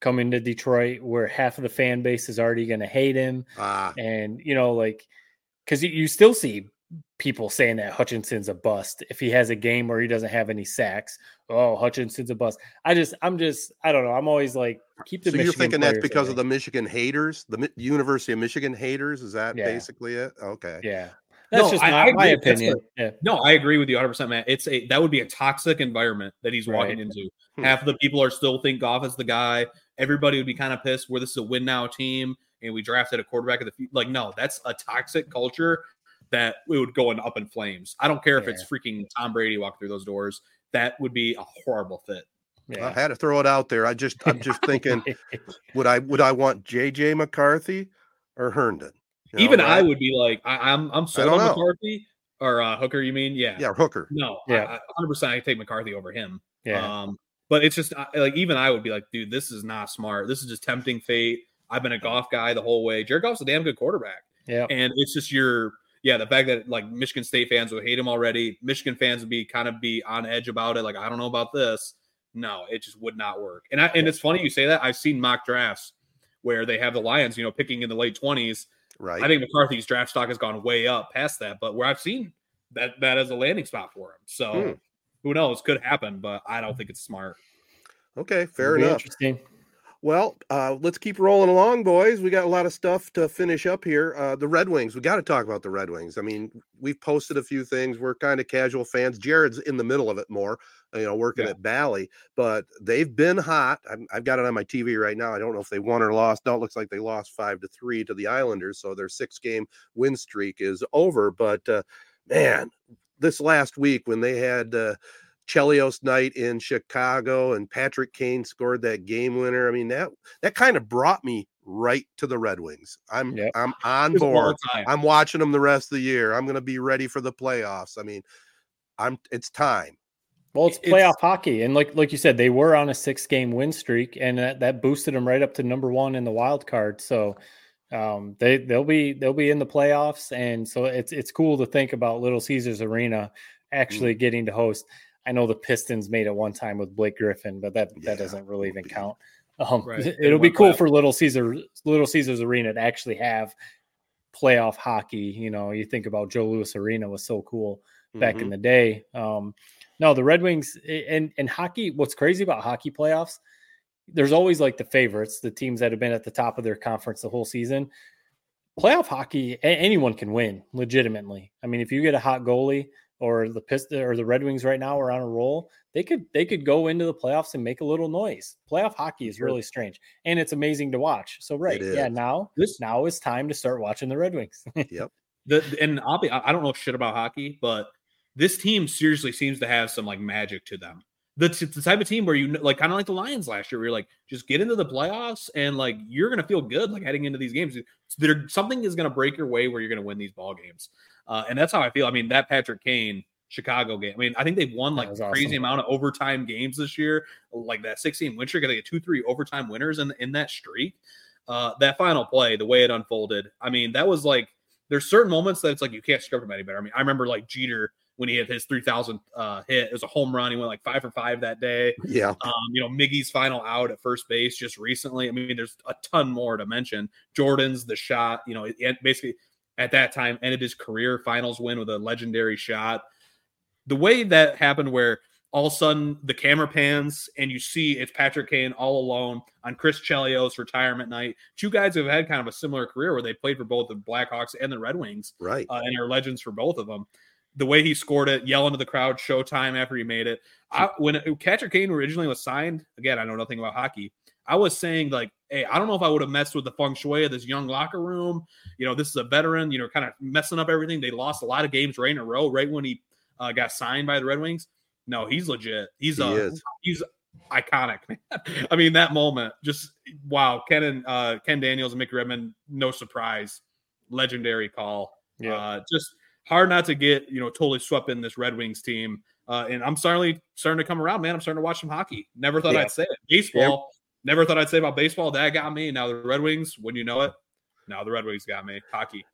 coming to Detroit where half of the fan base is already going to hate him. Ah. And, you know, like, because you, you still see people saying that Hutchinson's a bust if he has a game where he doesn't have any sacks. Oh, Hutchinson's a bust. I just, I'm just, I don't know. I'm always like, keep the So Michigan you're thinking that's players because away. of the Michigan haters, the Mi- University of Michigan haters? Is that Yeah. basically it? Okay. Yeah. That's No, just I- my, I my agree. That's opinion. Yeah. No, I agree with you one hundred percent, Matt. It's a that would be a toxic environment that he's walking Right. into. Hmm. Half of the people are still think Goff is the guy. Everybody would be kind of pissed where this is a win now team and we drafted a quarterback of the future. Like, no, that's a toxic culture that it would go in up in flames. I don't care if Yeah. it's freaking Tom Brady walk through those doors. That would be a horrible fit. I Yeah. had to throw it out there. I just, I'm just thinking, would I, would I want J J McCarthy or Herndon? You know, Even I right? would be like, I, I'm I'm sold don't on know. McCarthy or uh, Hooker. You mean? Yeah. Yeah, Hooker. No, Yeah. I, I, one hundred percent I take McCarthy over him. Yeah. Um, but it's just I- like even I would be like, dude, this is not smart. This is just tempting fate. I've been a Goff guy the whole way. Jared Goff's a damn good quarterback, Yeah. and it's just your yeah the fact that like Michigan State fans would hate him already. Michigan fans would be kind of be on edge about it. Like I don't know about this. No, it just would not work. And I, and it's funny you say that. I've seen mock drafts where they have the Lions, you know, picking in the late twenties. Right. I think McCarthy's draft stock has gone way up past that, but where I've seen that that as a landing spot for him. So Hmm. who knows? Could happen, but I don't think it's smart. Okay. Fair It'll be enough. Interesting. Well, uh, let's keep rolling along, boys. We got a lot of stuff to finish up here. Uh, the Red Wings. We got to talk about the Red Wings. I mean, we've posted a few things. We're kind of casual fans. Jared's in the middle of it more, you know, working Yeah. at Bally, but they've been hot. I'm, I've got it on my T V right now. I don't know if they won or lost. No, it looks like they lost five to three to the Islanders. So their six game win streak is over. But uh, man, this last week when they had uh, Chelios night in Chicago and Patrick Kane scored that game winner. I mean, that that kind of brought me right to the Red Wings. I'm Yep. I'm on Just board. all time. I'm watching them the rest of the year. I'm going to be ready for the playoffs. I mean, I'm it's time. Well, it's It's- playoff hockey, and like like you said, they were on a six game win streak, and that, that boosted them right up to number one in the wild card. So um, they they'll be they'll be in the playoffs, and so it's it's cool to think about Little Caesars Arena actually getting to host. I know the Pistons made it one time with Blake Griffin, but that Yeah, that doesn't really even count. Um, Right. It'll be One cool playoff. for Little Caesar Little Caesars Arena to actually have playoff hockey. You know, you think about Joe Louis Arena was so cool back in Mhm. the day. Um, no, the Red Wings and and hockey. What's crazy about hockey playoffs? There's always like the favorites, the teams that have been at the top of their conference the whole season. Playoff hockey, a- anyone can win legitimately. I mean, if you get a hot goalie or the Pistons or the Red Wings right now are on a roll, they could they could go into the playoffs and make a little noise. Playoff hockey is really strange, and it's amazing to watch. So right, It yeah, is. now This now it's time to start watching the Red Wings. the and I'll be, I I don't know shit about hockey, but this team seriously seems to have some like magic to them. The, it's the type of team where you kn- like kind of like the Lions last year, where you're like, just get into the playoffs and like you're gonna feel good like heading into these games. There something is gonna break your way where you're gonna win these ball games, uh, and that's how I feel. I mean, that Patrick Kane Chicago game. I mean, I think they've won like was a crazy awesome. amount of overtime games this year, like that sixteen win streak. I think two, three overtime winners in in that streak. Uh, that final play, the way it unfolded. I mean, that was like there's certain moments that it's like you can't script them any better. I mean, I remember like Jeter when he had his three thousand uh, hit. It was a home run. He went like five for five that day. Yeah. Um, you know, Miggy's final out at first base just recently. I mean, there's a ton more to mention. Jordan's the shot, you know, it basically at that time ended his career finals win with a legendary shot. The way that happened where all of a sudden the camera pans and you see it's Patrick Kane all alone on Chris Chelios' retirement night. Two guys who have had kind of a similar career where they played for both the Blackhawks and the Red Wings. Right. Uh, and are legends for both of them. The way he scored it, yelling to the crowd, showtime after he made it. I, when Patrick Kane originally was signed, again, I know nothing about hockey. I was saying like, hey, I don't know if I would have messed with the feng shui of this young locker room. You know, this is a veteran, you know, kind of messing up everything. They lost a lot of games right in a row, right when he uh, got signed by the Red Wings. No, he's legit. He's He uh, is. he's iconic, man. I mean, that moment, just wow. Ken and uh, Ken Daniels and Mick Redmond, no surprise, legendary call. Yeah. Uh, just hard not to get, you know, totally swept in this Red Wings team. Uh, and I'm starting starting to come around, man. I'm starting to watch some hockey. Never thought Yeah. I'd say it. Baseball, never thought I'd say about baseball. That got me. Now the Red Wings, when you know it, now the Red Wings got me. Hockey. Well, it's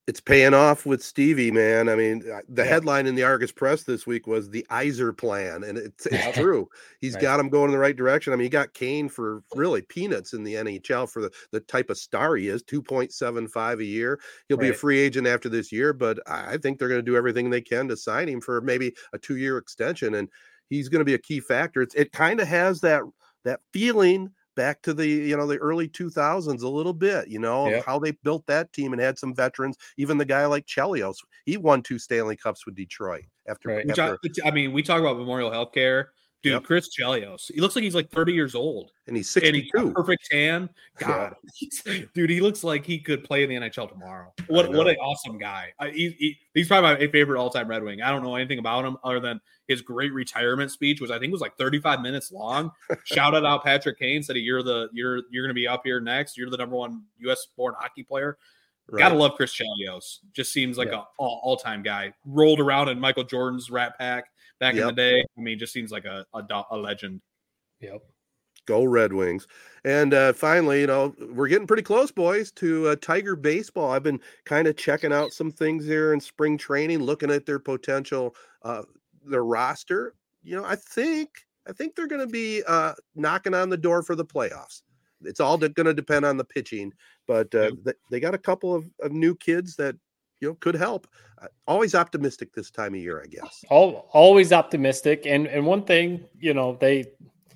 It's paying off with Stevie, man. I mean, the Yeah. headline in the Argus Press this week was the Iser plan, and it's, it's true. He's Right. got him going in the right direction. I mean, he got Kane for really peanuts in the N H L for the, the type of star he is, two point seven five a year. He'll be a Right. free agent after this year, but I think they're going to do everything they can to sign him for maybe a two-year extension, and he's going to be a key factor. It's, it kind of has that that feeling back to the, you know, the early two thousands a little bit, you know, Yep. how they built that team and had some veterans. Even the guy like Chelios, he won two Stanley Cups with Detroit after. Right. Which I, after which, I mean, we talk about Memorial Healthcare. Dude, Yep. Chris Chelios. He looks like he's like thirty years old. and he's And he's got sixty-two. perfect tan. God, dude, he looks like he could play in the N H L tomorrow. What know. what an awesome guy. I, he, he, he's probably my favorite all time Red Wing. I don't know anything about him other than his great retirement speech, which I think was like thirty-five minutes long. Shouted out Patrick Kane, said, "You're the you're you're going to be up here next. You're the number one U S born hockey player." Right. Gotta love Chris Chelios. Just seems like Yeah. a all, all-time guy. Rolled around in Michael Jordan's Rat Pack back in Yep. the day. I mean, just seems like a a, do- a legend. Yep. Go Red Wings. And uh, finally, you know, we're getting pretty close, boys, to uh, Tiger baseball. I've been kind of checking out some things there in spring training, looking at their potential, uh, their roster. You know, I think I think they're going to be uh, knocking on the door for the playoffs. It's all going to depend on the pitching, but uh, they, they got a couple of, of new kids that, you know, could help. Uh, always optimistic this time of year, I guess. All, always optimistic. And and one thing, you know, they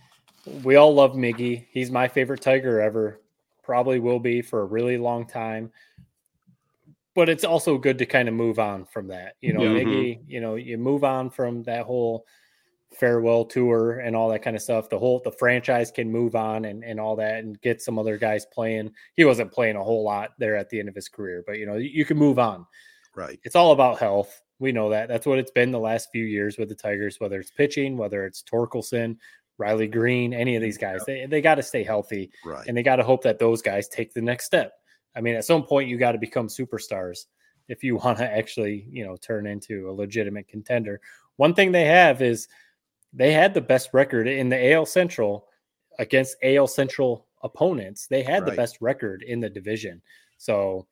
we all love Miggy. He's my favorite Tiger ever. Probably will be for a really long time. But it's also good to kind of move on from that. You know, Mhm. Miggy, you know, you move on from that whole farewell tour and all that kind of stuff. The whole the franchise can move on and, and all that and get some other guys playing. He wasn't playing a whole lot there at the end of his career, but you know, you can move on. Right. It's all about health. We know that. That's what it's been the last few years with the Tigers, whether it's pitching, whether it's Torkelson, Riley Green, any of these guys. They they got to stay healthy, Right. and they got to hope that those guys take the next step. I mean, at some point, you got to become superstars if you want to actually, you know, turn into a legitimate contender. One thing they have is they had the best record in the A L Central against A L Central opponents. They had the Right. best record in the division. So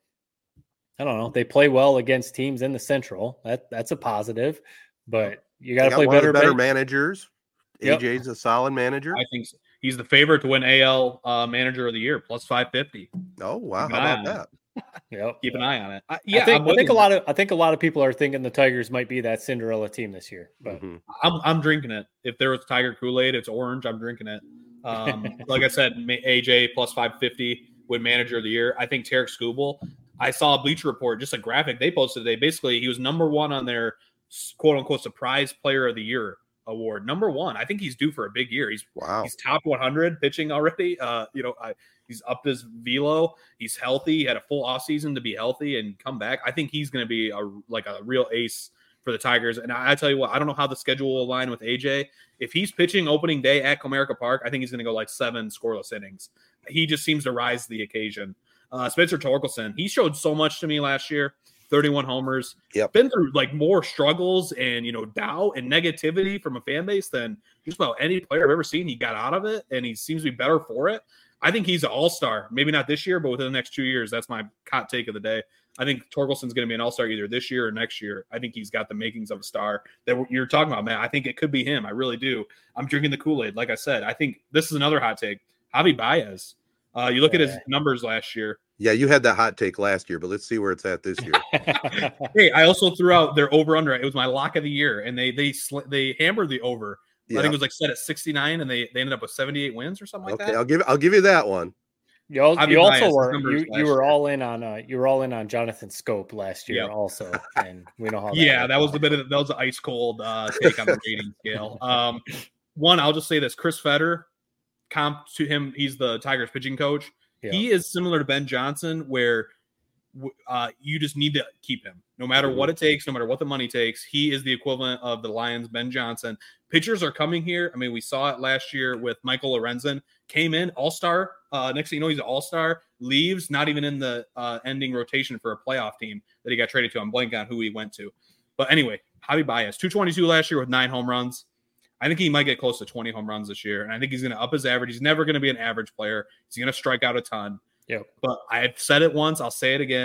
I don't know. They play well against teams in the Central. That that's a positive, but you got They to got play one of the better. better man- managers. Yep. A J's a solid manager. I think so. He's the favorite to win A L uh, Manager of the Year, plus five fifty. Oh wow, Keep how an eye about on that? Yep. Keep an eye on it. I, yeah, I think, I'm, I with think a you. lot of I think a lot of people are thinking the Tigers might be that Cinderella team this year. But Mhm. I'm I'm drinking it. If there was Tiger Kool-Aid, it's orange. I'm drinking it. Um, like I said, Ma- A J plus five fifty win Manager of the Year. I think Tarek Skubal. I saw a Bleacher Report, just a graphic they posted today. Basically, he was number one on their quote unquote surprise player of the year award. Number one. I think he's due for a big year. He's Wow. he's top one hundred pitching already. Uh, you know, I, he's upped his velo. He's healthy. He had a full offseason to be healthy and come back. I think he's going to be a like a real ace for the Tigers. And I, I tell you what, I don't know how the schedule will align with A J. If he's pitching opening day at Comerica Park, I think he's going to go like seven scoreless innings. He just seems to rise to the occasion. Uh, Spencer Torkelson, he showed so much to me last year. thirty-one homers. Yep. Been through like more struggles and, you know, doubt and negativity from a fan base than just about any player I've ever seen. He got out of it and he seems to be better for it. I think he's an all-star. Maybe not this year, but within the next two years. That's my hot take of the day. I think Torkelson's going to be an all-star either this year or next year. I think he's got the makings of a star that you're talking about, man. I think it could be him. I really do. I'm drinking the Kool-Aid. Like I said, I think this is another hot take. Javi Baez. Uh, you look at his numbers last year. Yeah, you had that hot take last year, but let's see where it's at this year. Hey, I also threw out their over-under. It was my lock of the year, and they they sl- they hammered the over. Yeah. I think it was like set at sixty-nine, and they, they ended up with seventy-eight wins or something like Okay, that. I'll give I'll give you that one. you, al- Javi you Baez, also his were numbers you, last you were year. all in on uh, you were all in on Jonathan Scope last year Yep. also, and we know how. That Yeah, worked that was out. the bit of that was an ice cold uh, take on the rating scale. Um, one, I'll just say this: Chris Fetter, comp to him, he's the Tigers pitching coach. Yeah. He is similar to Ben Johnson, where uh, you just need to keep him, no matter what it takes, no matter what the money takes. He is the equivalent of the Lions' Ben Johnson. Pitchers are coming here. I mean, we saw it last year with Michael Lorenzen. Came in all-star. Uh, next thing you know, he's an all-star. Leaves, not even in the uh, ending rotation for a playoff team that he got traded to. I'm blanking on who he went to. But anyway, Javi Baez, two twenty-two last year with nine home runs. I think he might get close to twenty home runs this year, and I think he's going to up his average. He's never going to be an average player. He's going to strike out a ton. Yep. But I've said it once. I'll say it again.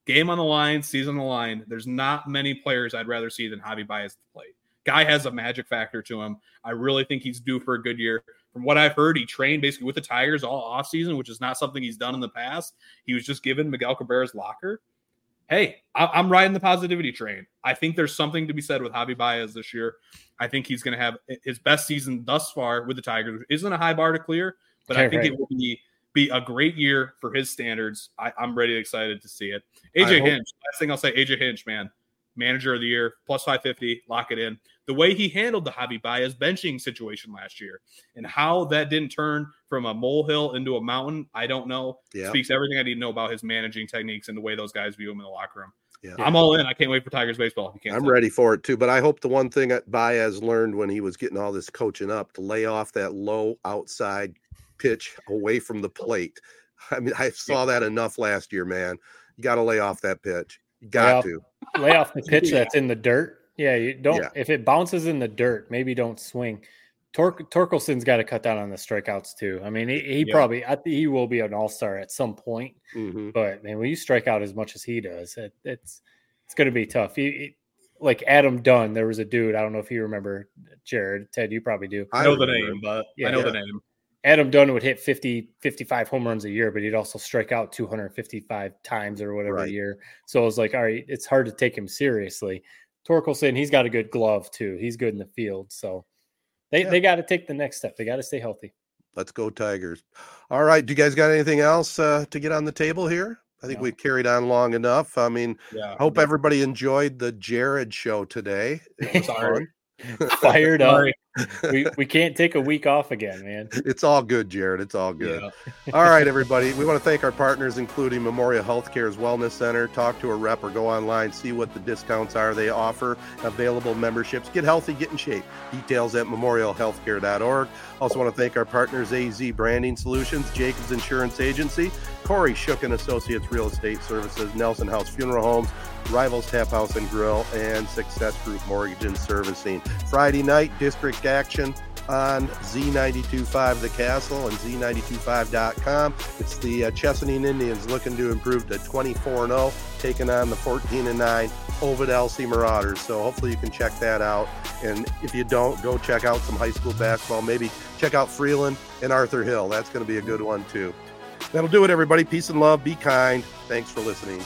game on the line, season on the line. There's not many players I'd rather see than Javi Baez to play. Guy has a magic factor to him. I really think he's due for a good year. From what I've heard, he trained basically with the Tigers all offseason, which is not something he's done in the past. He was just given Miguel Cabrera's locker. Hey, I'm riding the positivity train. I think there's something to be said with Javi Baez this year. I think he's going to have his best season thus far with the Tigers. Which isn't a high bar to clear, but Okay, I think right. it will be, be a great year for his standards. I, I'm ready excited to see it. A J I hope- Hinch, last thing I'll say, A J Hinch, man, manager of the year, plus five fifty, lock it in. The way he handled the Javi Baez benching situation last year and how that didn't turn from a molehill into a mountain, I don't know. Yeah. Speaks everything I need to know about his managing techniques and the way those guys view him in the locker room. Yeah. I'm all in. I can't wait for Tigers baseball. You can't I'm tell. ready for it too. But I hope the one thing that Baez learned when he was getting all this coaching up to lay off that low outside pitch away from the plate. I mean, I saw that enough last year, man. You got to lay off that pitch. You got off- to. Lay off the pitch that's in the dirt. Yeah, you don't. Yeah. If it bounces in the dirt, maybe don't swing. Tor- Torkelson's got to cut down on the strikeouts too. I mean, he, he Yeah. probably I think he will be an all-star at some point. Mhm. But man, when you strike out as much as he does, it, it's it's going to be tough. He, he- like Adam Dunn, there was a dude. I don't know if you remember Jared. Ted, you probably do. I know the remember. name, but Yeah. I know Yeah. the name. Adam Dunn would hit fifty, fifty-five home runs a year, but he'd also strike out two hundred fifty-five times or whatever Right. a year. So it was like, all right, it's hard to take him seriously. Torkelson, he's got a good glove too. He's good in the field. So they, Yeah. they got to take the next step. They got to stay healthy. Let's go Tigers. All right. Do you guys got anything else uh, to get on the table here? I think No. we've carried on long enough. I mean, Yeah. I hope everybody enjoyed the Jared show today. It was Sorry. fun. Fired up. Sorry. we, we can't take a week off again, man. It's all good, Jared. It's all good. Yeah. All right, everybody. We want to thank our partners, including Memorial Healthcare's Wellness Center. Talk to a rep or go online, see what the discounts are they offer, available memberships. Get healthy, get in shape. Details at memorial healthcare dot org. Also want to thank our partners, A Z Branding Solutions, Jacobs Insurance Agency, Corey Shook and Associates Real Estate Services, Nelson House Funeral Homes, Rivals Tap House and Grill, and Success Group Mortgage and Servicing. Friday night, district action on Z ninety-two point five The Castle and Z ninety-two point five dot com. It's the uh, Chesaning Indians looking to improve to twenty-four and oh, taking on the fourteen and nine Ovid L C Marauders. So hopefully you can check that out. And if you don't, go check out some high school basketball. Maybe check out Freeland and Arthur Hill. That's going to be a good one too. That'll do it, everybody. Peace and love. Be kind. Thanks for listening.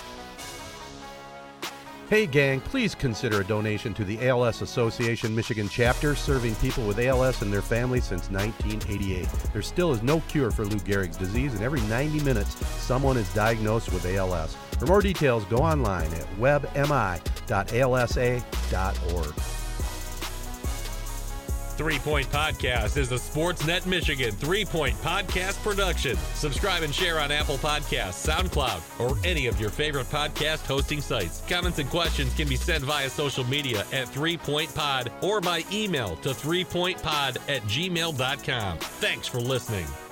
Hey gang, please consider a donation to the A L S Association Michigan chapter, serving people with A L S and their families since nineteen eighty-eight. There still is no cure for Lou Gehrig's disease, and every ninety minutes, someone is diagnosed with A L S. For more details, go online at web m i dot a l s a dot org. Three Point Podcast is a Sportsnet Michigan Three Point Podcast production. Subscribe and share on Apple Podcasts, SoundCloud, or any of your favorite podcast hosting sites. Comments and questions can be sent via social media at Three Point Pod or by email to three point pod at gmail dot com. Thanks for listening.